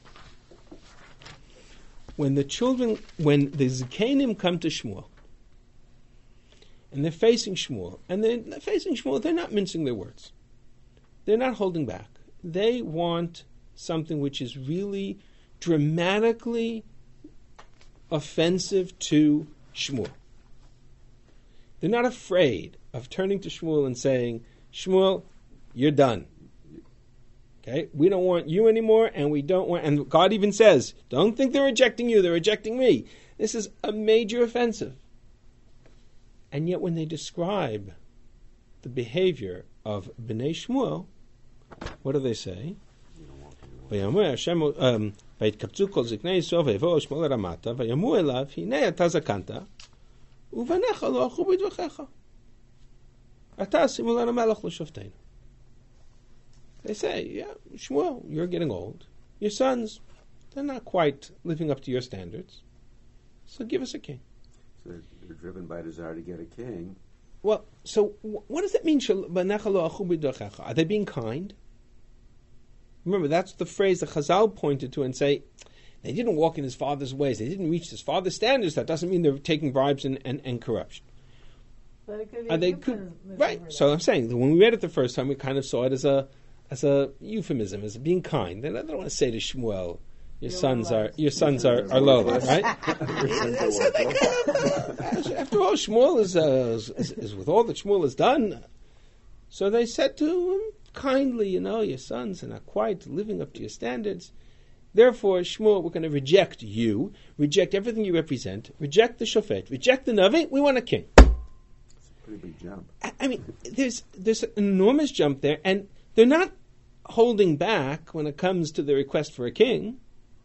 When the children, when the Zikanim come to Shmuel, and they're facing Shmuel, and they're facing Shmuel, they're not mincing their words. They're not holding back. They want something which is really dramatically offensive to Shmuel. They're not afraid of turning to Shmuel and saying, Shmuel, you're done. Okay? We don't want you anymore, and we don't want, and God even says, don't think they're rejecting you, they're rejecting me. This is a major offensive. And yet when they describe the behavior of Bnei Shmuel, what do they say? ויאמר השם, ויתקבצו כל זקני ישראל ויבואו שמואל אל רמתה ויאמרו אליו, הנה אתה זקנת ובניך לא הלכו בדרכיך. אתה שימו לנו מלך לשופטנו. They say, yeah, Shmuel, you're getting old. Your sons, they're not quite living up to your standards. So give us a king. So they're driven by desire to get a king. Well, so what does that mean? Are they being kind? Remember, that's the phrase that Chazal pointed to and say, they didn't walk in his father's ways. They didn't reach his father's standards. That doesn't mean they're taking bribes and, and, and corruption. But it could be Are they could, right? So I'm saying that when we read it the first time, we kind of saw it as a as a euphemism, as being kind. They don't want to say to Shmuel, your You're sons low. are your sons are, are low, right? So they kind of, after all, Shmuel is, uh, is, is with all that Shmuel has done. So they said to him kindly, you know, your sons are not quite living up to your standards. Therefore, Shmuel, we're going to reject you, reject everything you represent, reject the shofet, reject the Navi. We want a king. It's a pretty big jump. I, I mean, there's there's an enormous jump there, and they're not holding back when it comes to the request for a king.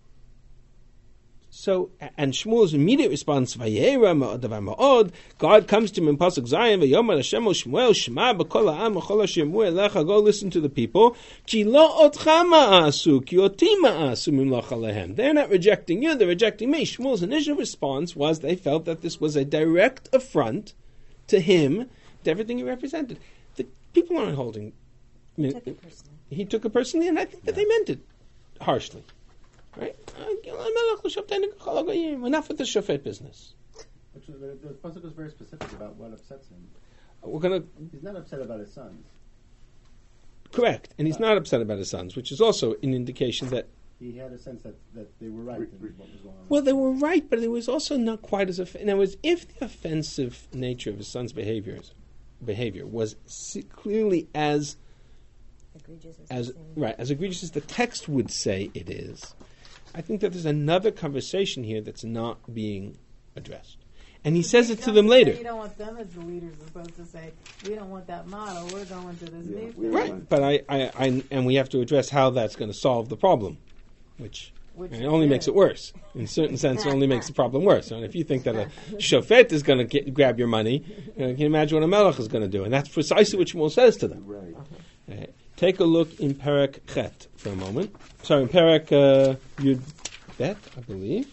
So, and Shmuel's immediate response, Vayera ma'od ma'od, God comes to him in Pasuk Zayin, Vayomer Hashem o Shmuel, Shema b'kol ha'am v'chol asher yimu elecha, go listen to the people, Ki lo otcha ma'asu, ki oti ma'asu mimlach alehem. They're not rejecting you, they're rejecting me. Shmuel's initial response was they felt that this was a direct affront to him, to everything he represented. The people aren't holding. I mean, Took it personally. he took it personally, and I think that they meant it harshly. Right? We're not for the shofet business. Which was, the, the pasuk was very specific about what upsets him. We're going to He's not upset about his sons. correct, and he's not upset about his sons, which is also an indication that He had a sense that, that they were right in what was going on. well, they were right, but it was also not quite as offensive. In other words, if the offensive nature of his son's behaviors behavior was se- clearly as Egregious as, as the sin. right as egregious as the text would say it is, I think that there's another conversation here that's not being addressed. And he says it to them later. You don't want them as the leaders supposed to say, we don't want that model, we're going to this Yeah, new we thing. Right, but I, I, I, and we have to address how that's going to solve the problem, which, Which and it is only good. makes it worse. In a certain sense, it only makes the problem worse. And if you think that a shofet is going to grab your money, you know, can you imagine what a melech is going to do? And that's precisely what Shmuel says to them. Right. Uh, take a look in Perek Chet for a moment. Sorry, in Perek uh, Yud Bet, I believe.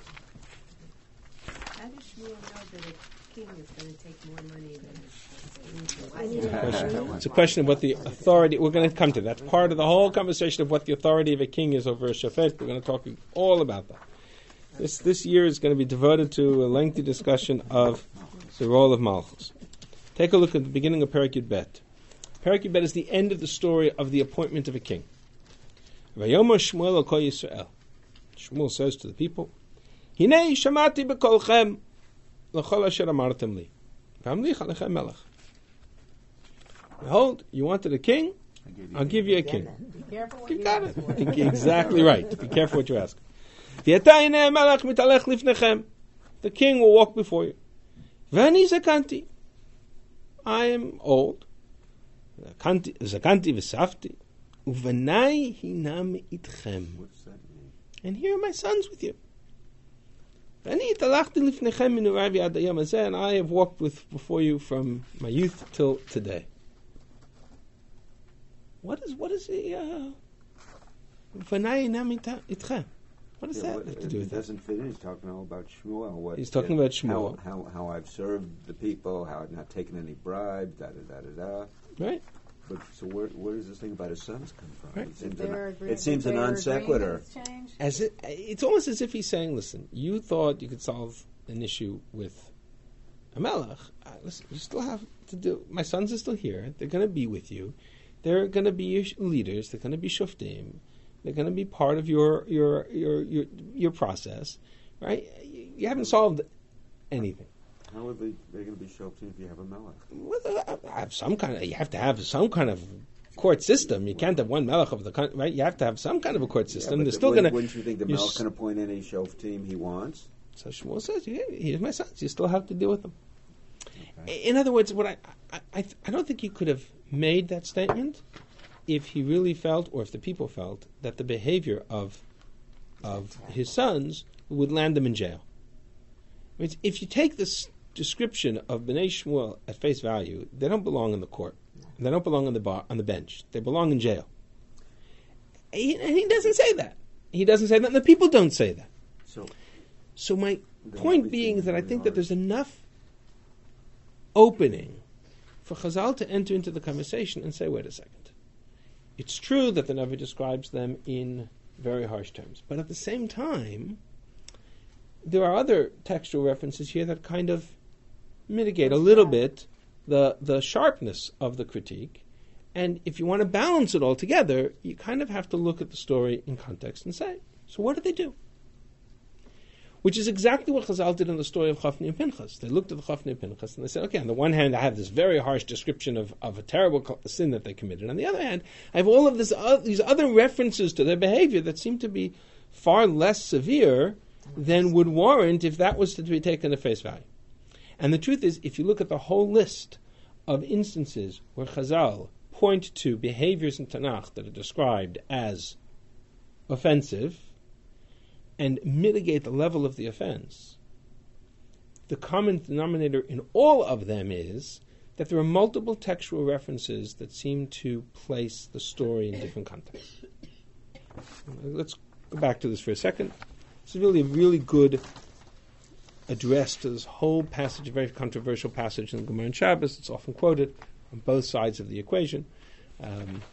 How does Shmuel know that a king is going to take more money than a We need king? a- Question. It's a question of what the authority. We're going to come to that. That's part of the whole conversation of what the authority of a king is over a shofet. We're going to talk all about that. This this year is going to be devoted to a lengthy discussion of the role of Malchus. Take a look at the beginning of Perek Yud Bet. Perek Yud Bet is the end of the story of the appointment of a king. Vayomer Shmuel al kol Yisrael. Shmuel says to the people, "Hinei shamati bekolchem l'chol asher amartem li, v'amlich alechem melech." Behold, you wanted a king? I'll give you a king. Be careful what You you got ask it. for. Exactly right. Be careful what you ask. The king will walk before you. V'ani zakanti. I am old. Zakanti v'safti. Uvenai hinam itchem. What's that mean? And here are my sons with you. V'ani italachti lifnechem min uravi ad hayom hazeh, and I have walked with before you from my youth till today. What is what is the uh, V'nai hinam ita- itchem? What does Yeah, that what- have to do with it that? doesn't fit in. He's talking all about Shmuel. What, He's talking about Shmuel. How, how, how I've served the people, how I've not taken any bribes, da da da da da. Right? But so where where does this thing about his sons come from? Right. It seems, Their an, agree- it seems a their non sequitur. agreements change? As it, it's almost as if he's saying, "Listen, you thought you could solve an issue with a melech. Uh, listen, you still have to do. My sons are still here. They're going to be with you. They're going to be your sh- leaders. They're going to be shoftim. They're going to be part of your your your your, your process, right? You, you haven't solved anything. How are they they're going to be shoftim if you have a melech? Well, uh, have some kind of. You have to have some kind of court system. You can't have one melech of the country, right? You have to have some kind of a court system. Yeah, They're but still wouldn't, going to. wouldn't you think the you're melech s- can appoint any shoftim he wants? So Shmuel says, yeah, "Here's my sons. You still have to deal with them." In other words, what I, I, I, I don't think he could have made that statement if he really felt, or if the people felt, that the behavior of of his sons would land them in jail. I mean, if you take this description of Bnei Shmuel at face value, they don't belong in the court. They don't belong on the bar, on the bench. They belong in jail. He, and he doesn't say that. He doesn't say that, and the people don't say that. So So my Then point everything being is that I really think that hard. there's enough opening for Chazal to enter into the conversation and say, wait a second. It's true that the Navi describes them in very harsh terms, but at the same time, there are other textual references here that kind of mitigate a little bit the the sharpness of the critique. And if you want to balance it all together, you kind of have to look at the story in context and say, so what did they do? Which is exactly what Chazal did in the story of Chafni and Pinchas. They looked at the Chafni and Pinchas and they said, okay, on the one hand, I have this very harsh description of, of a terrible co- sin that they committed. On the other hand, I have all of this, uh, these other references to their behavior that seem to be far less severe than would warrant if that was to be taken at face value. And the truth is, if you look at the whole list of instances where Chazal point to behaviors in Tanakh that are described as offensive and mitigate the level of the offense, the common denominator in all of them is that there are multiple textual references that seem to place the story in different contexts. Let's go back to this for a second. This is really a really good address to this whole passage, a very controversial passage in the Gemara and Shabbos. It's often quoted on both sides of the equation. Um,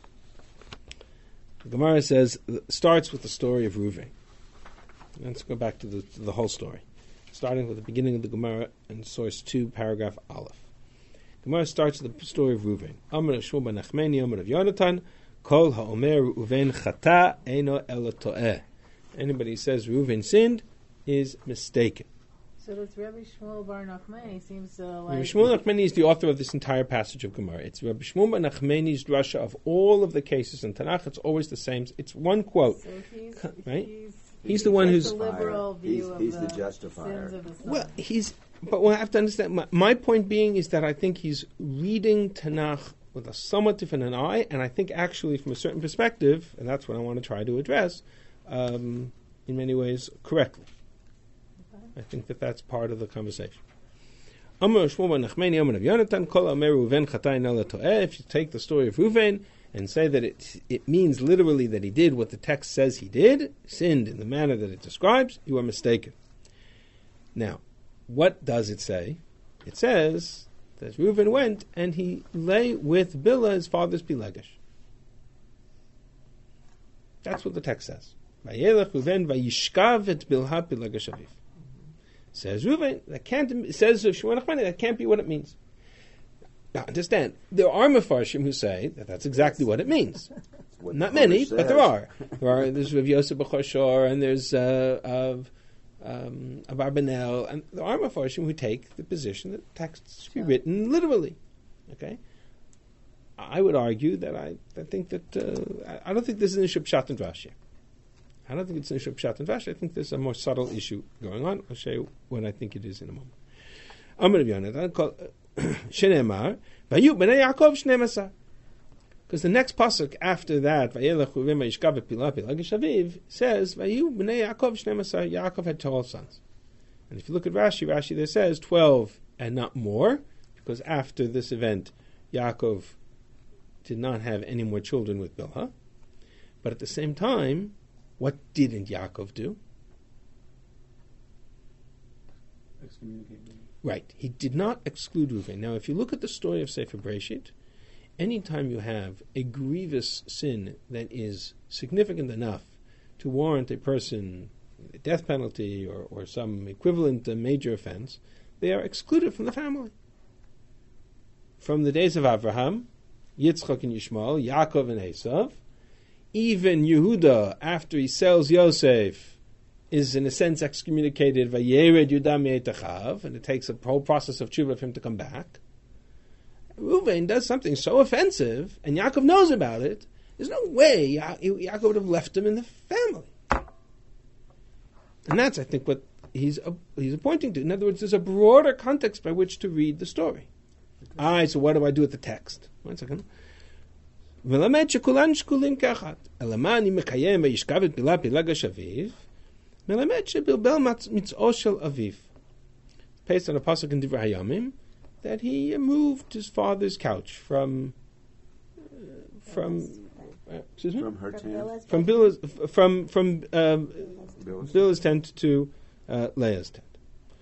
the Gemara says, starts with the story of Reuven. Let's go back to the, to the whole story, starting with the beginning of the Gemara and source two, paragraph Aleph. Gemara starts with the story of Reuven. Amar Shmuel ben Nachmani, Amar of Yonatan, Kol ha'omer Reuven chata eino elo to'eh. Anybody who says Reuven sinned is mistaken. So this Rabbi Shmuel bar Nachmani seems to like... Rabbi Shmuel Nachmani is the author of this entire passage of Gemara. It's Rabbi Shmuel bar Nachmani's drasha of all of the cases in Tanakh. It's always the same. It's one quote. So he's, right? He's, he's the one who's... the liberal view he's, of he's the, the justifier. sins of the son. Well, he's... But we have to understand, my, my point being is that I think he's reading Tanakh with a somewhat different an eye, and I think actually from a certain perspective, and that's what I want to try to address, um, in many ways, correctly. Okay. I think that that's part of the conversation. If you take the story of Reuven and say that it, it means literally that he did what the text says he did, sinned in the manner that it describes, you are mistaken. Now, what does it say? It says that Reuven went and he lay with Bilhah, his father's Pilegesh. That's what the text says. Vayelech Reuven vayishkav et Bilhah Pilegesh aviv. Says Reuven, that can't. Says Shmuel Nachmani, that can't be what it means. Now, understand, there are Mefarshim who say that that's exactly what it means. What Not the many, Torah but there says. are. There are. There's Rav Yosef B'Choshor, and there's uh, of. Um, Abarbanel, and there are Mefarshim who take the position that texts should be written literally. Okay, I would argue that I, I think that uh, I, I don't think this is an issue of Pshat and Rashi. I don't think it's an issue of Pshat and Rashi. I think there's a more subtle issue going on. I'll show you what I think it is in a moment. Amar Yonatan called Shenemar Vayu Bnei Yaakov Shnemasar. Because the next pasuk after that, Vayelech Reuven vayishkav et Bilhah Pilegesh aviv, says, Vayu b'nei Yaakov shnemasar. Yaakov had twelve sons. And if you look at Rashi, Rashi there says twelve and not more, because after this event, Yaakov did not have any more children with Bilhah. But at the same time, what didn't Yaakov do? Excommunicate. Right, he did not exclude Reuven. Now, if you look at the story of Sefer Bereshit, anytime you have a grievous sin that is significant enough to warrant a person a death penalty or, or some equivalent uh, major offense, they are excluded from the family. From the days of Abraham, Yitzchak and Yishmael, Yaakov and Esav, even Yehuda, after he sells Yosef, is in a sense excommunicated, Vayered Yudah me'etachav, and it takes a whole process of tshuva for him to come back. Reuven does something so offensive, and Yaakov knows about it, there's no way ya- Yaakov would have left him in the family. And that's, I think, what he's uh, he's pointing to. In other words, there's a broader context by which to read the story. All right, so what do I do with the text? One second. Based on a pasuk in Divrei Hayamim, that he moved his father's couch from uh, from uh, excuse me From her tent. from Bilhah's from from um, Bilhah's Bilhah's tent to uh, Leah's tent.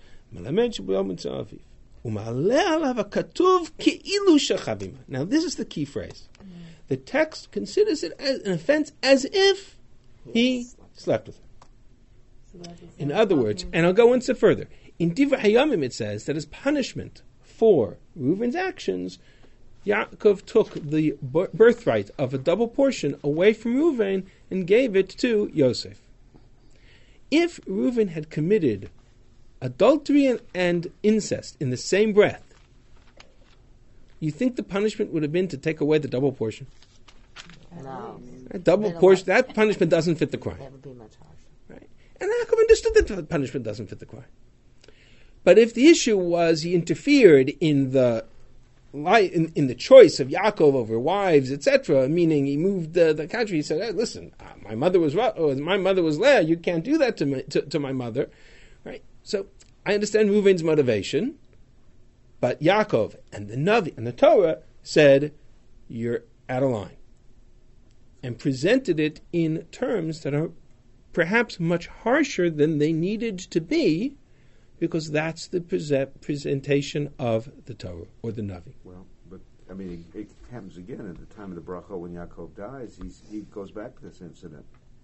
Now this is the key phrase. The text considers it as an offense as if he slept with her. So that's the In same other words, talking- and I'll go one step further. In Divrei Hayamim it says that as punishment for Reuven's actions, Yaakov took the b- birthright of a double portion away from Reuven and gave it to Yosef. If Reuven had committed adultery and, and incest in the same breath, you think the punishment would have been to take away the double portion? No. A double Minimum. portion, that punishment doesn't fit the crime. That would be much harsher. Right? And Yaakov understood that the punishment doesn't fit the crime. But if the issue was he interfered in the li- in, in the choice of Yaakov over wives, et cetera, meaning he moved uh, the country. He said, hey, "Listen, uh, my mother was Ra- or my mother was Leah. You can't do that to my, to, to my mother." Right? So I understand Reuven's motivation, but Yaakov and the Navi and the Torah said, "You're out of line," and presented it in terms that are perhaps much harsher than they needed to be, because that's the present, presentation of the Torah or the Navi. Well, but I mean, it, it happens again at the time of the bracha when Yaakov dies. He's, he goes back to this incident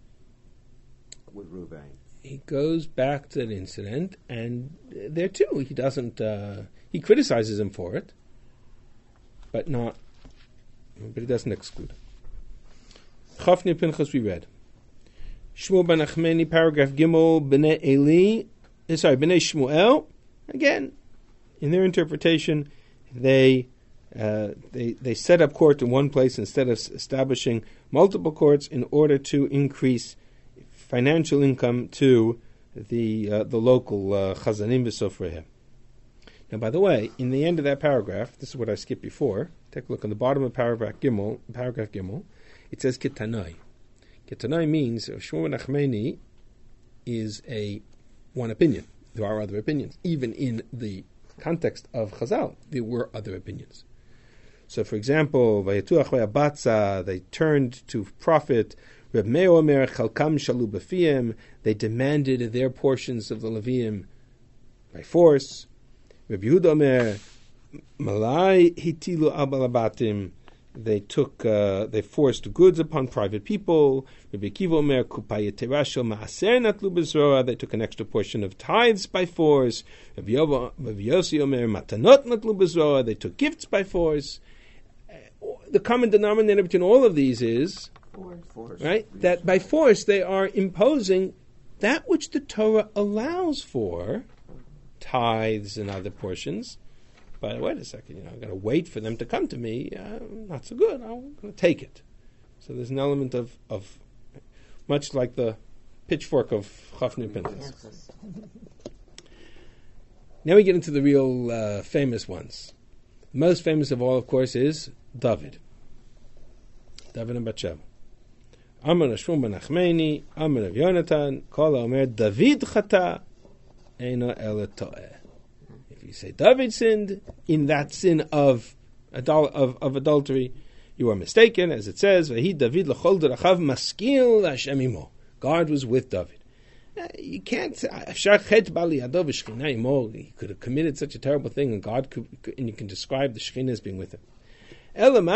with Reuven. He goes back to that incident, and there too, he doesn't. Uh, he criticizes him for it, but not. But he doesn't exclude it. Chafni Pinchas we read. Shmuel ben Achmeni, paragraph Gimel, Bnei Eli, uh, sorry, Bnei Shmuel. Again, in their interpretation, they uh, they they set up court in one place instead of establishing multiple courts in order to increase financial income to the uh, the local uh, Chazanim v'Sofrehem. Now, by the way, in the end of that paragraph, this is what I skipped before. Take a look on the bottom of paragraph Gimel. Paragraph Gimel, it says Ketanai. Ketanai means Shmuel ben Achmeni is a one opinion. There are other opinions. Even in the context of Chazal, there were other opinions. So, for example, Vayetu Achvei Abatza, they turned to prophet. Reb Meir Omer Chalkam Shalu B'Fiyem, they demanded their portions of the Levium by force. Reb Yehuda Omer Malai Hitilu Abalabatim, they took, uh, they forced goods upon private people. Rabbi Akiva Omer Kupayet Terasho Maaser Natlu B'Zorah, they took an extra portion of tithes by force. Rabbi Yossi Omer Matanot Natlu B'Zorah, they took gifts by force. The common denominator between all of these is Force. Force. right, that by force they are imposing that which the Torah allows for, tithes and other portions. But wait a second, you know, I'm going to wait for them to come to me. Uh, not so good. I'm going to take it. So there's an element of, of much like the pitchfork of Chafni Pinchas. Now we get into the real uh, famous ones. The most famous of all, of course, is David. David and Bathsheba. Amar Shmuel ben Achmeni, Amar Rav Yonatan, Kol Omer David chata, Eino Ela To'eh. If you say David sinned in that sin of, adul- of of adultery, you are mistaken, as it says, Vahi David l'chol derachav maskil Hashem imo. God was with David. Uh, you can't say he could have committed such a terrible thing, and God could, and you can describe the Shekhinah as being with him. So I,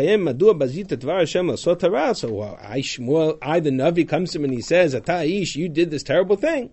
Shmuel, I, the Navi, comes to him and he says, Ata Aish, you did this terrible thing.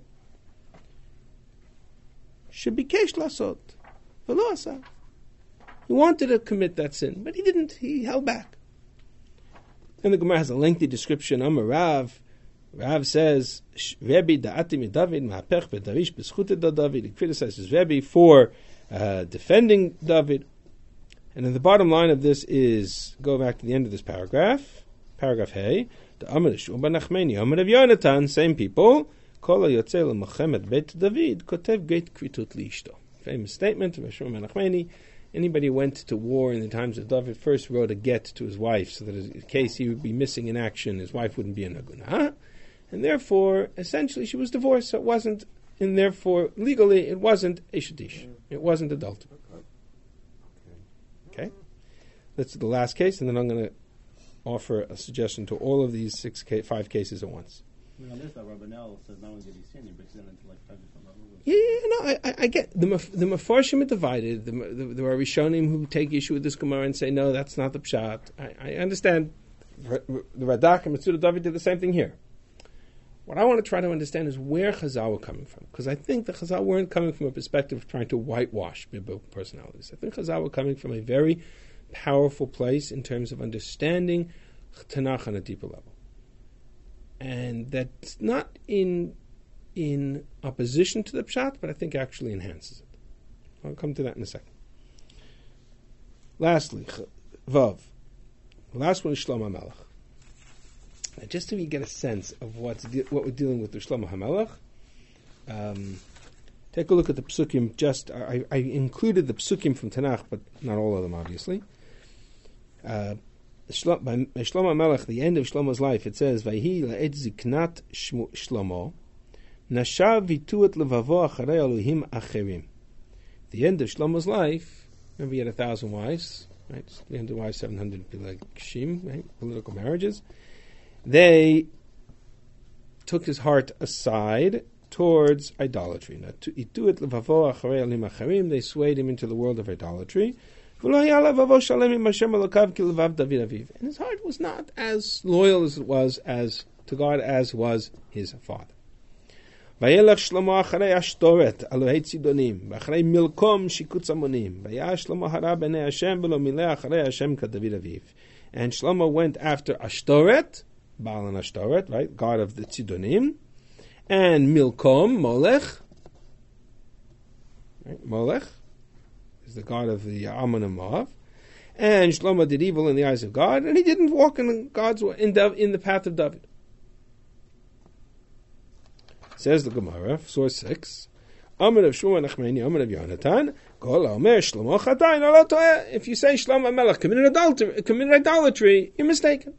Shebikesh lasot, v'lo asa. He wanted to commit that sin, but he didn't. He held back. And the Gemara has a lengthy description. Amar Rav. Rav says, Rebbe da'ati David ma'apech v'darish b'schute da David. He criticizes Rebbe for uh, defending David. And then the bottom line of this is, go back to the end of this paragraph, paragraph Hey, the Amar Shmuel ben Achmeni, Amar Rav Yonatan, same people, Kol ha'yotzei l'machem Beit David, kotev geit kritut li'ishto. Famous statement of Shmuel ben Achmeni. Anybody who went to war in the times of David first wrote a get to his wife, so that in case he would be missing in action, his wife wouldn't be in a gunah. And therefore, essentially, she was divorced, so it wasn't, and therefore, legally, it wasn't a shadish. It wasn't adultery. Okay? That's the last case, and then I'm going to offer a suggestion to all of these six, ca- five cases at once. I mean, on this, that Rabbanel says not only did he sin, he breaks it into like five different levels. Yeah, yeah, no, I, I get the maf- the Mefarshim are divided. The, the, there are Rishonim who take issue with this Gemara and say no, that's not the pshat. I, I understand. The Radak and Matsuda David did the same thing here. What I want to try to understand is where Chazal were coming from, because I think the Chazal weren't coming from a perspective of trying to whitewash biblical personalities. I think Chazal were coming from a very powerful place in terms of understanding Tanakh on a deeper level, and that's not in in opposition to the pshat, but I think actually enhances it. I'll come to that in a second. Lastly, Vav. The last one is Shlomo HaMelech. Now, just so you get a sense of what's de- what we're dealing with with Shlomo HaMelech, um, Take a look at the psukim. Just I, I included the psukim from Tanakh, but not all of them, obviously. Uh, Shlo- by Shlomo Melech, the end of Shlomo's life, it says, "Vayhi la'ed ziknat Shlomo, nashav vituat levavo acharei Elohim acherim." The end of Shlomo's life. Remember, he had a thousand wives, right? three hundred wives, seven hundred Pilagshim, right? Political marriages. They took his heart aside towards idolatry. They swayed him into the world of idolatry. And his heart was not as loyal as it was as to God as was his father. וילך שלמה אחרי אשתורת, אלוהי צידונים, ואחרי מלקום שיקוץ המונים, והיה שלמה הרע בעיני השם, ולא מילא אחרי השם כדוד אביו. And Shlomo went after Ashtoret, Baal and Ashtoret, right, god of the Tzidonim, and Milkom, Molech, right, Molech is the god of the Ammon and Moab, and Shlomo did evil in the eyes of God, and he didn't walk in God's in, in the path of David. Says the Gemara, source six, Amar of Shmuel Nachmani, Amar of Yonatan, Kol Omer Shlomo Chatay, no lo toeh. If you say Shlomo Melech committed adultery, committed idolatry, you're mistaken.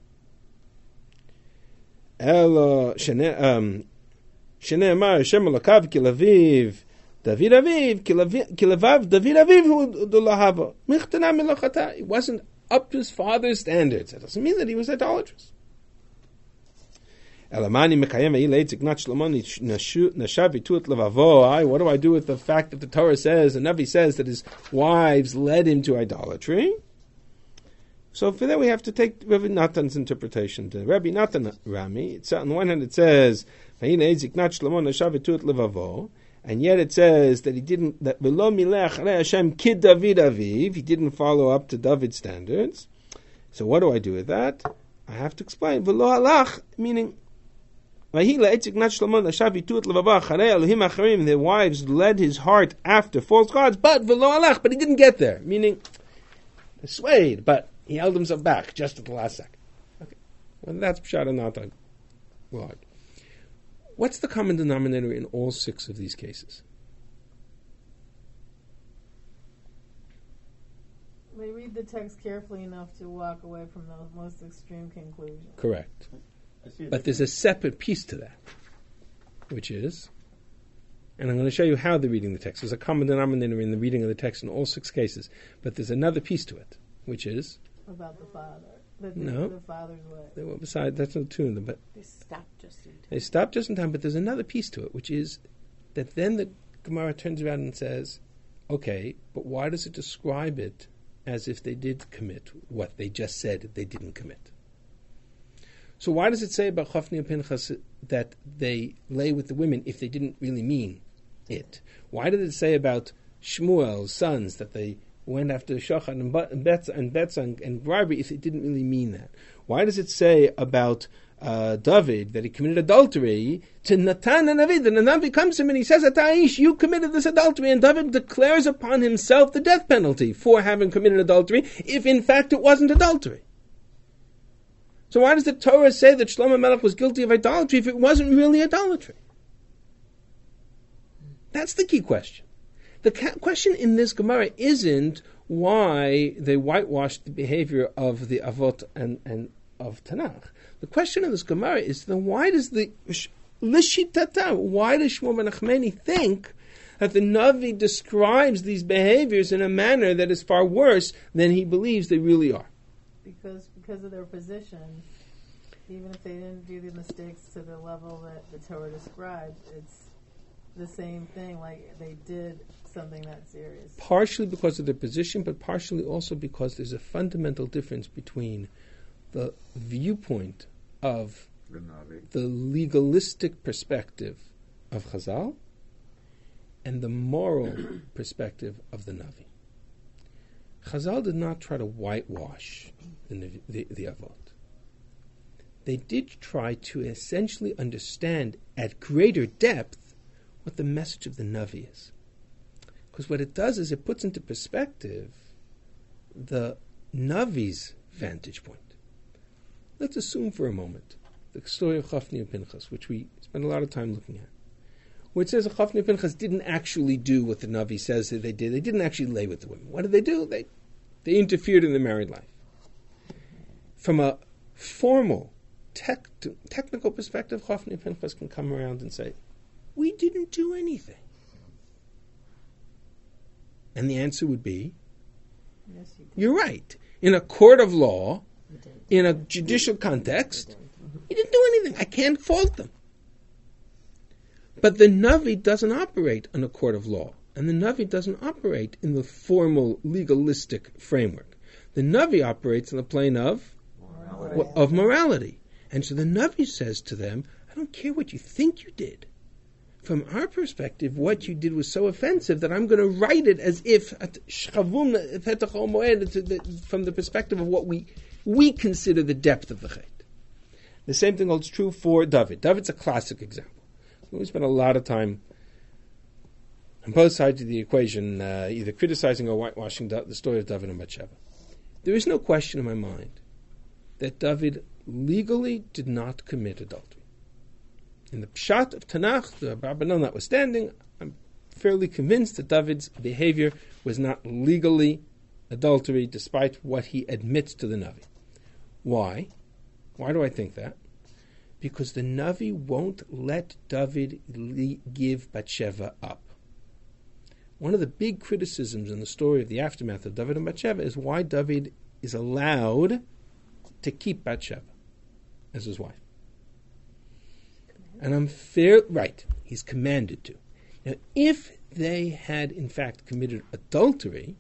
Elo Shene Shene Amar Hashem Elokav Ki Laviv David Aviv Ki Lavav David Aviv Hu Lahava Michtana Melo Chatay. It wasn't up to his father's standards. That doesn't mean that he was idolatrous. What do I do with the fact that the Torah says, the Navi says that his wives led him to idolatry? So for that we have to take Rabbi Natan's interpretation. The Rabbi Natan Rami, it's, on the one hand it says, and yet it says that he didn't, that he didn't follow up to David's standards. So what do I do with that? I have to explain. Meaning, their wives led his heart after false gods, but but he didn't get there. Meaning, they swayed, but he held himself back just at the last second. Okay, well that's pshat and not a log. What's the common denominator in all six of these cases? They read the text carefully enough to walk away from the most extreme conclusion. Correct. But there's a separate piece to that, which is, and I'm going to show you how they're reading the text. There's a common denominator in the reading of the text in all six cases, but there's another piece to it, which is about the father. That the, no, the father's way. They, well, besides, that's not two of them, but They stopped just in time. they stop just in time. But there's another piece to it, which is that then the Gemara turns around and says, "Okay, but why does it describe it as if they did commit what they just said they didn't commit?" So why does it say about Chofni and Pinchas that they lay with the women if they didn't really mean it? Why did it say about Shmuel's sons that they went after Shochan and Betz and Betz and, and bribery if it didn't really mean that? Why does it say about uh, David that he committed adultery to Natan and David? And Natan comes to him and he says, "Ataish, you committed this adultery," and David declares upon himself the death penalty for having committed adultery, if in fact it wasn't adultery. So why does the Torah say that Shlomo Melech was guilty of idolatry if it wasn't really idolatry? That's the key question. The ca- question in this Gemara isn't why they whitewashed the behavior of the Avot and, and of Tanakh. The question in this Gemara is then why does the Lishitata, why does Shmuel ben Nachmani think that the Navi describes these behaviors in a manner that is far worse than he believes they really are? Because because of their position, even if they didn't do the mistakes to the level that the Torah describes, it's the same thing, like they did something that serious. Partially because of their position, but partially also because there's a fundamental difference between the viewpoint of the legalistic perspective of Chazal and the moral perspective of the Navi. Chazal did not try to whitewash the, the, the Avot. They did try to essentially understand at greater depth what the message of the Navi is. Because what it does is it puts into perspective the Navi's vantage point. Let's assume for a moment the story of Chofni and Pinchas, which we spend a lot of time looking at. where it says Chofni and Pinchas didn't actually do what the Navi says that they did. They didn't actually lay with the women. What did they do? They they interfered in the married life. From a formal, tech, technical perspective, Chofni and Pinchas can come around and say, we didn't do anything. And the answer would be, Yes, you did. you're right. In a court of law, in a judicial context, he didn't do anything. I can't fault them. But the Navi doesn't operate in a court of law, and the Navi doesn't operate in the formal legalistic framework. The Navi operates in the plane of Morality. of morality. And so the Navi says to them, I don't care what you think you did. From our perspective, what you did was so offensive that I'm going to write it as if at Shchavum Petach HaMoed, from the perspective of what we we consider the depth of the Chet. The same thing holds true for David. David's a classic example. We spent a lot of time on both sides of the equation, uh, either criticizing or whitewashing the, the story of David and Bathsheba. There is no question in my mind that David legally did not commit adultery. In the Pshat of Tanakh, the Rabbanon notwithstanding, I'm fairly convinced that David's behavior was not legally adultery, despite what he admits to the Navi. Why? Why do I think that? Because the Navi won't let David le- give Bathsheba up. One of the big criticisms in the story of the aftermath of David and Bathsheba is why David is allowed to keep Bathsheba as his wife. And I'm fair, right, he's commanded to. Now, if they had in fact committed adultery,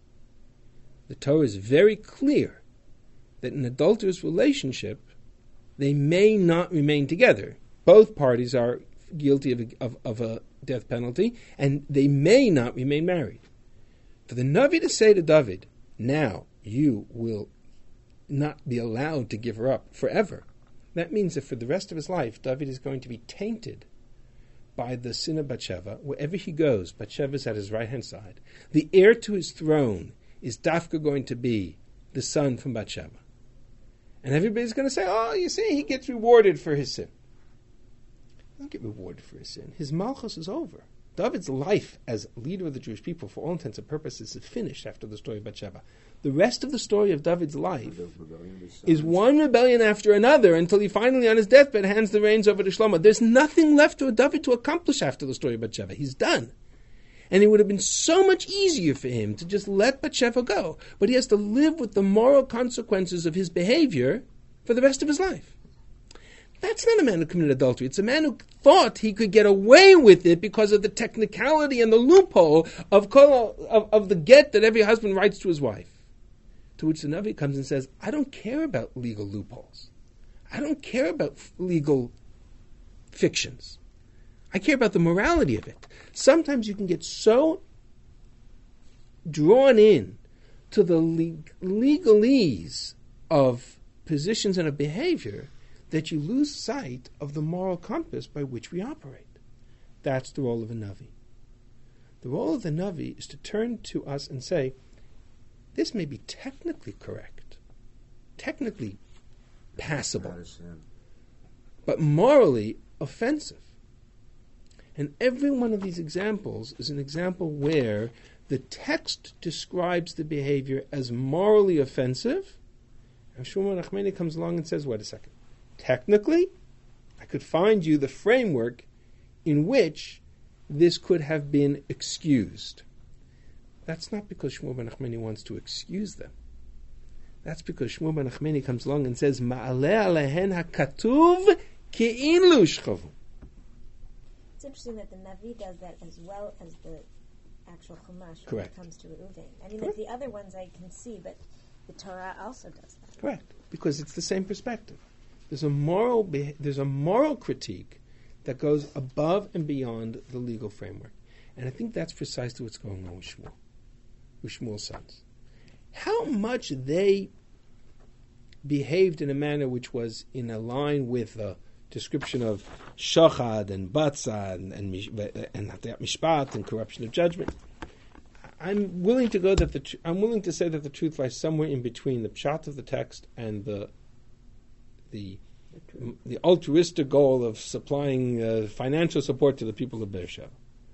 the Torah is very clear that in an adulterous relationship, they may not remain together. Both parties are guilty of a, of, of a death penalty, and they may not remain married. For the Navi to say to David, now you will not be allowed to give her up forever, that means that for the rest of his life, David is going to be tainted by the sin of Bathsheba. Wherever he goes, Bathsheba is at his right-hand side. The heir to his throne is Dafka going to be the son from Bathsheba. And everybody's going to say, oh, you see, he gets rewarded for his sin. He doesn't get rewarded for his sin. His malchus is over. David's life as leader of the Jewish people, for all intents and purposes, is finished after the story of Bathsheba. The rest of the story of David's life is one rebellion after another until he finally, on his deathbed, hands the reins over to Shlomo. There's nothing left for David to accomplish after the story of Bathsheba. He's done. And it would have been so much easier for him to just let Bathsheba go. But he has to live with the moral consequences of his behavior for the rest of his life. That's not a man who committed adultery. It's a man who thought he could get away with it because of the technicality and the loophole of, of, of the get that every husband writes to his wife. To which the Navi comes and says, I don't care about legal loopholes. I don't care about f- legal fictions. I care about the morality of it. Sometimes you can get so drawn in to the leg- legalese of positions and of behavior that you lose sight of the moral compass by which we operate. That's the role of a Navi. The role of the Navi is to turn to us and say, this may be technically correct, technically passable, but morally offensive. And every one of these examples is an example where the text describes the behavior as morally offensive, and Shmuel Nachmani comes along and says, wait a second, technically, I could find you the framework in which this could have been excused. That's not because Shmuel ben Nachmani wants to excuse them. That's because Shmuel ben Nachmani comes along and says, Ma'aleh alehen hakatuv ke'inlu shchavu. It's interesting that the Navi does that as well as the actual Chumash when Correct. it comes to Reuven. I mean, Correct. like the other ones I can see, but the Torah also does that. Correct, because it's the same perspective. There's a moral, beha- there's a moral critique that goes above and beyond the legal framework, and I think that's precisely what's going on with Shmuel, with Shmuel's sons. How much they behaved in a manner which was in a line with the description of shachad and batzah and and, and, and mishpat and corruption of judgment. I'm willing to go that the tr- I'm willing to say that the truth lies somewhere in between the pshat of the text and the the m- the altruistic goal of supplying uh, financial support to the people of Beersheba.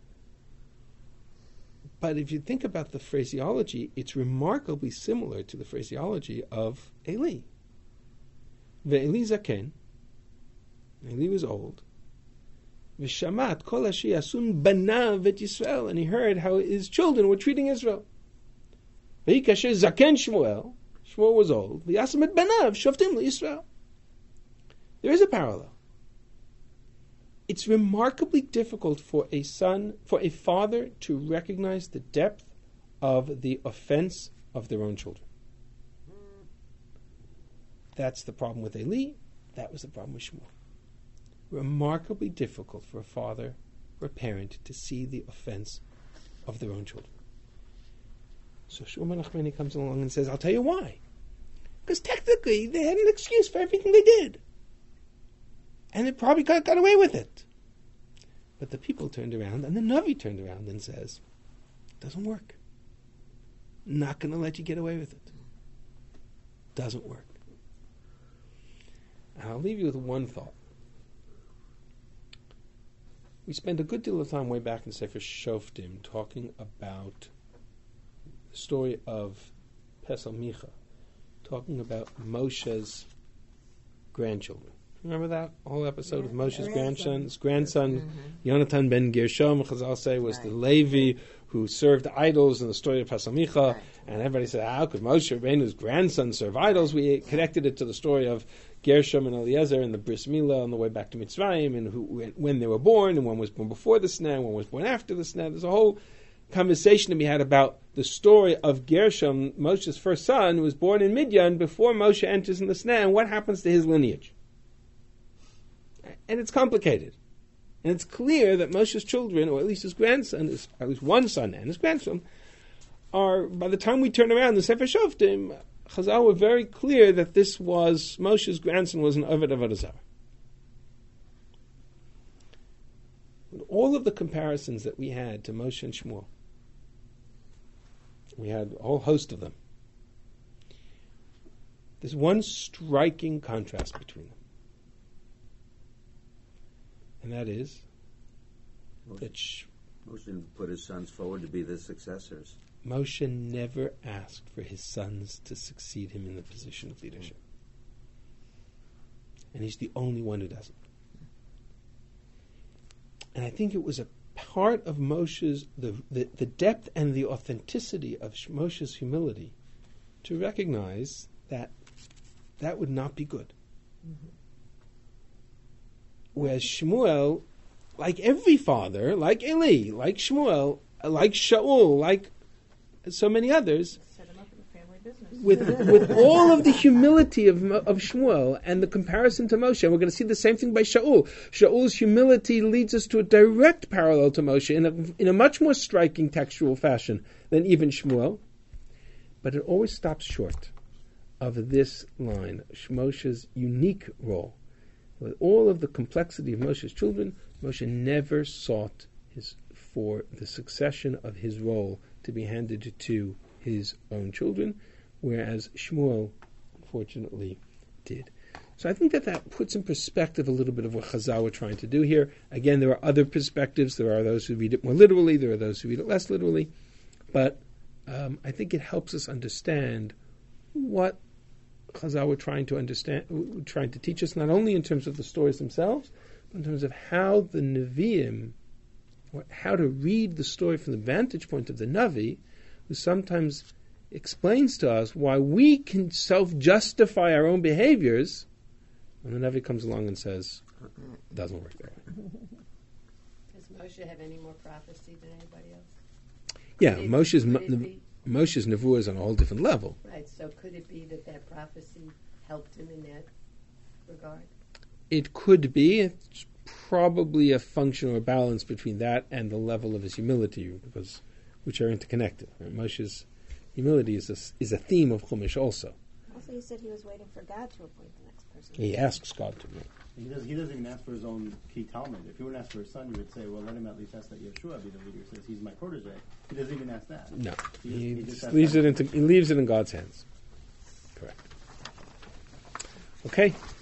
But if you think about the phraseology, it's remarkably similar to the phraseology of Eli. Ve'eli zaken, Eli was old. V'shamat kol asher yasun banav et Yisrael, and he heard how his children were treating Israel. Ve'hi kasher zaken Shmuel, Shmuel was old. V'yasam et banav shoftim l'Yisrael. There is a parallel. It's remarkably difficult for a son, for a father to recognize the depth of the offense of their own children. That's the problem with Eli. That was the problem with Shmuel. Remarkably difficult for a father or a parent to see the offense of their own children. So Shmuel Nachmani comes along and says, I'll tell you why. Because technically they had an excuse for everything they did. And they probably got, got away with it. But the people turned around, and the Navi turned around and says, it doesn't work. Not going to let you get away with it. Doesn't work. And I'll leave you with one thought. We spent a good deal of time way back in Sefer Shoftim talking about the story of Pesel Micha, talking about Moshe's grandchildren. Remember that whole episode Yeah, of Moshe's grandson. grandson? His grandson, Mm-hmm. Yonatan ben Gershom, Chazal say, was Right. the Levi who served idols in the story of Pesel Micha. Right. And everybody said, how could Moshe Rabbeinu's grandson serve idols? We connected it to the story of Gershom and Eliezer and the Bris Milah on the way back to Mitzrayim, and who, when, when they were born, and one was born before the sneh, and one was born after the sneh. There's a whole conversation to be had about the story of Gershom, Moshe's first son, who was born in Midian before Moshe enters in the sneh, and what happens to his lineage. And it's complicated. And it's clear that Moshe's children, or at least his grandson, his, at least one son and his grandson, are, by the time we turn around the Sefer Shoftim, Chazal were very clear that this was, Moshe's grandson was an Oved Avodah Zarah. With all of the comparisons that we had to Moshe and Shmuel, we had a whole host of them. There's one striking contrast between them. And that is that Sh- Moshe didn't put his sons forward to be the successors. Moshe never asked for his sons to succeed him in the position of leadership. And he's the only one who doesn't. And I think it was a part of Moshe's, the, the, the depth and the authenticity of Moshe's humility to recognize that that would not be good. Mm-hmm. Whereas Shmuel, like every father, like Eli, like Shmuel, like Shaul, like so many others, Set him up in a family business. with with all of the humility of of Shmuel and the comparison to Moshe, and we're going to see the same thing by Shaul. Shaul's humility leads us to a direct parallel to Moshe in a, in a much more striking textual fashion than even Shmuel, but it always stops short of this line, Moshe's unique role. With all of the complexity of Moshe's children, Moshe never sought his for the succession of his role to be handed to his own children, whereas Shmuel, unfortunately, did. So I think that that puts in perspective a little bit of what Chazal were trying to do here. Again, there are other perspectives. There are those who read it more literally. There are those who read it less literally. But um, I think it helps us understand what Chazal were trying to understand, trying to teach us, not only in terms of the stories themselves, but in terms of how the Nevi'im, or how to read the story from the vantage point of the Navi, who sometimes explains to us why we can self-justify our own behaviors when the Navi comes along and says, it doesn't work that way. Does Moshe have any more prophecy than anybody else? Yeah, Could it- Moshe's, could it Mo- be- Moshe's Nevuah is on a whole different level. Right, so could it be that that prophecy helped him in that regard? It could be. It's probably a function or a balance between that and the level of his humility, because which are interconnected. Right? Moshe's humility is a, is a theme of Chumash also. Also, you said he was waiting for God to appoint the next person. He asks God to. He, does, he doesn't even ask for his own key Talmud. If he would ask for his son, he would say, well, let him at least ask that Yeshua be the leader. He says he's my protege. He doesn't even ask that. No, He he, just- he just asks leaves that. it into he leaves it in God's hands. Correct. Okay.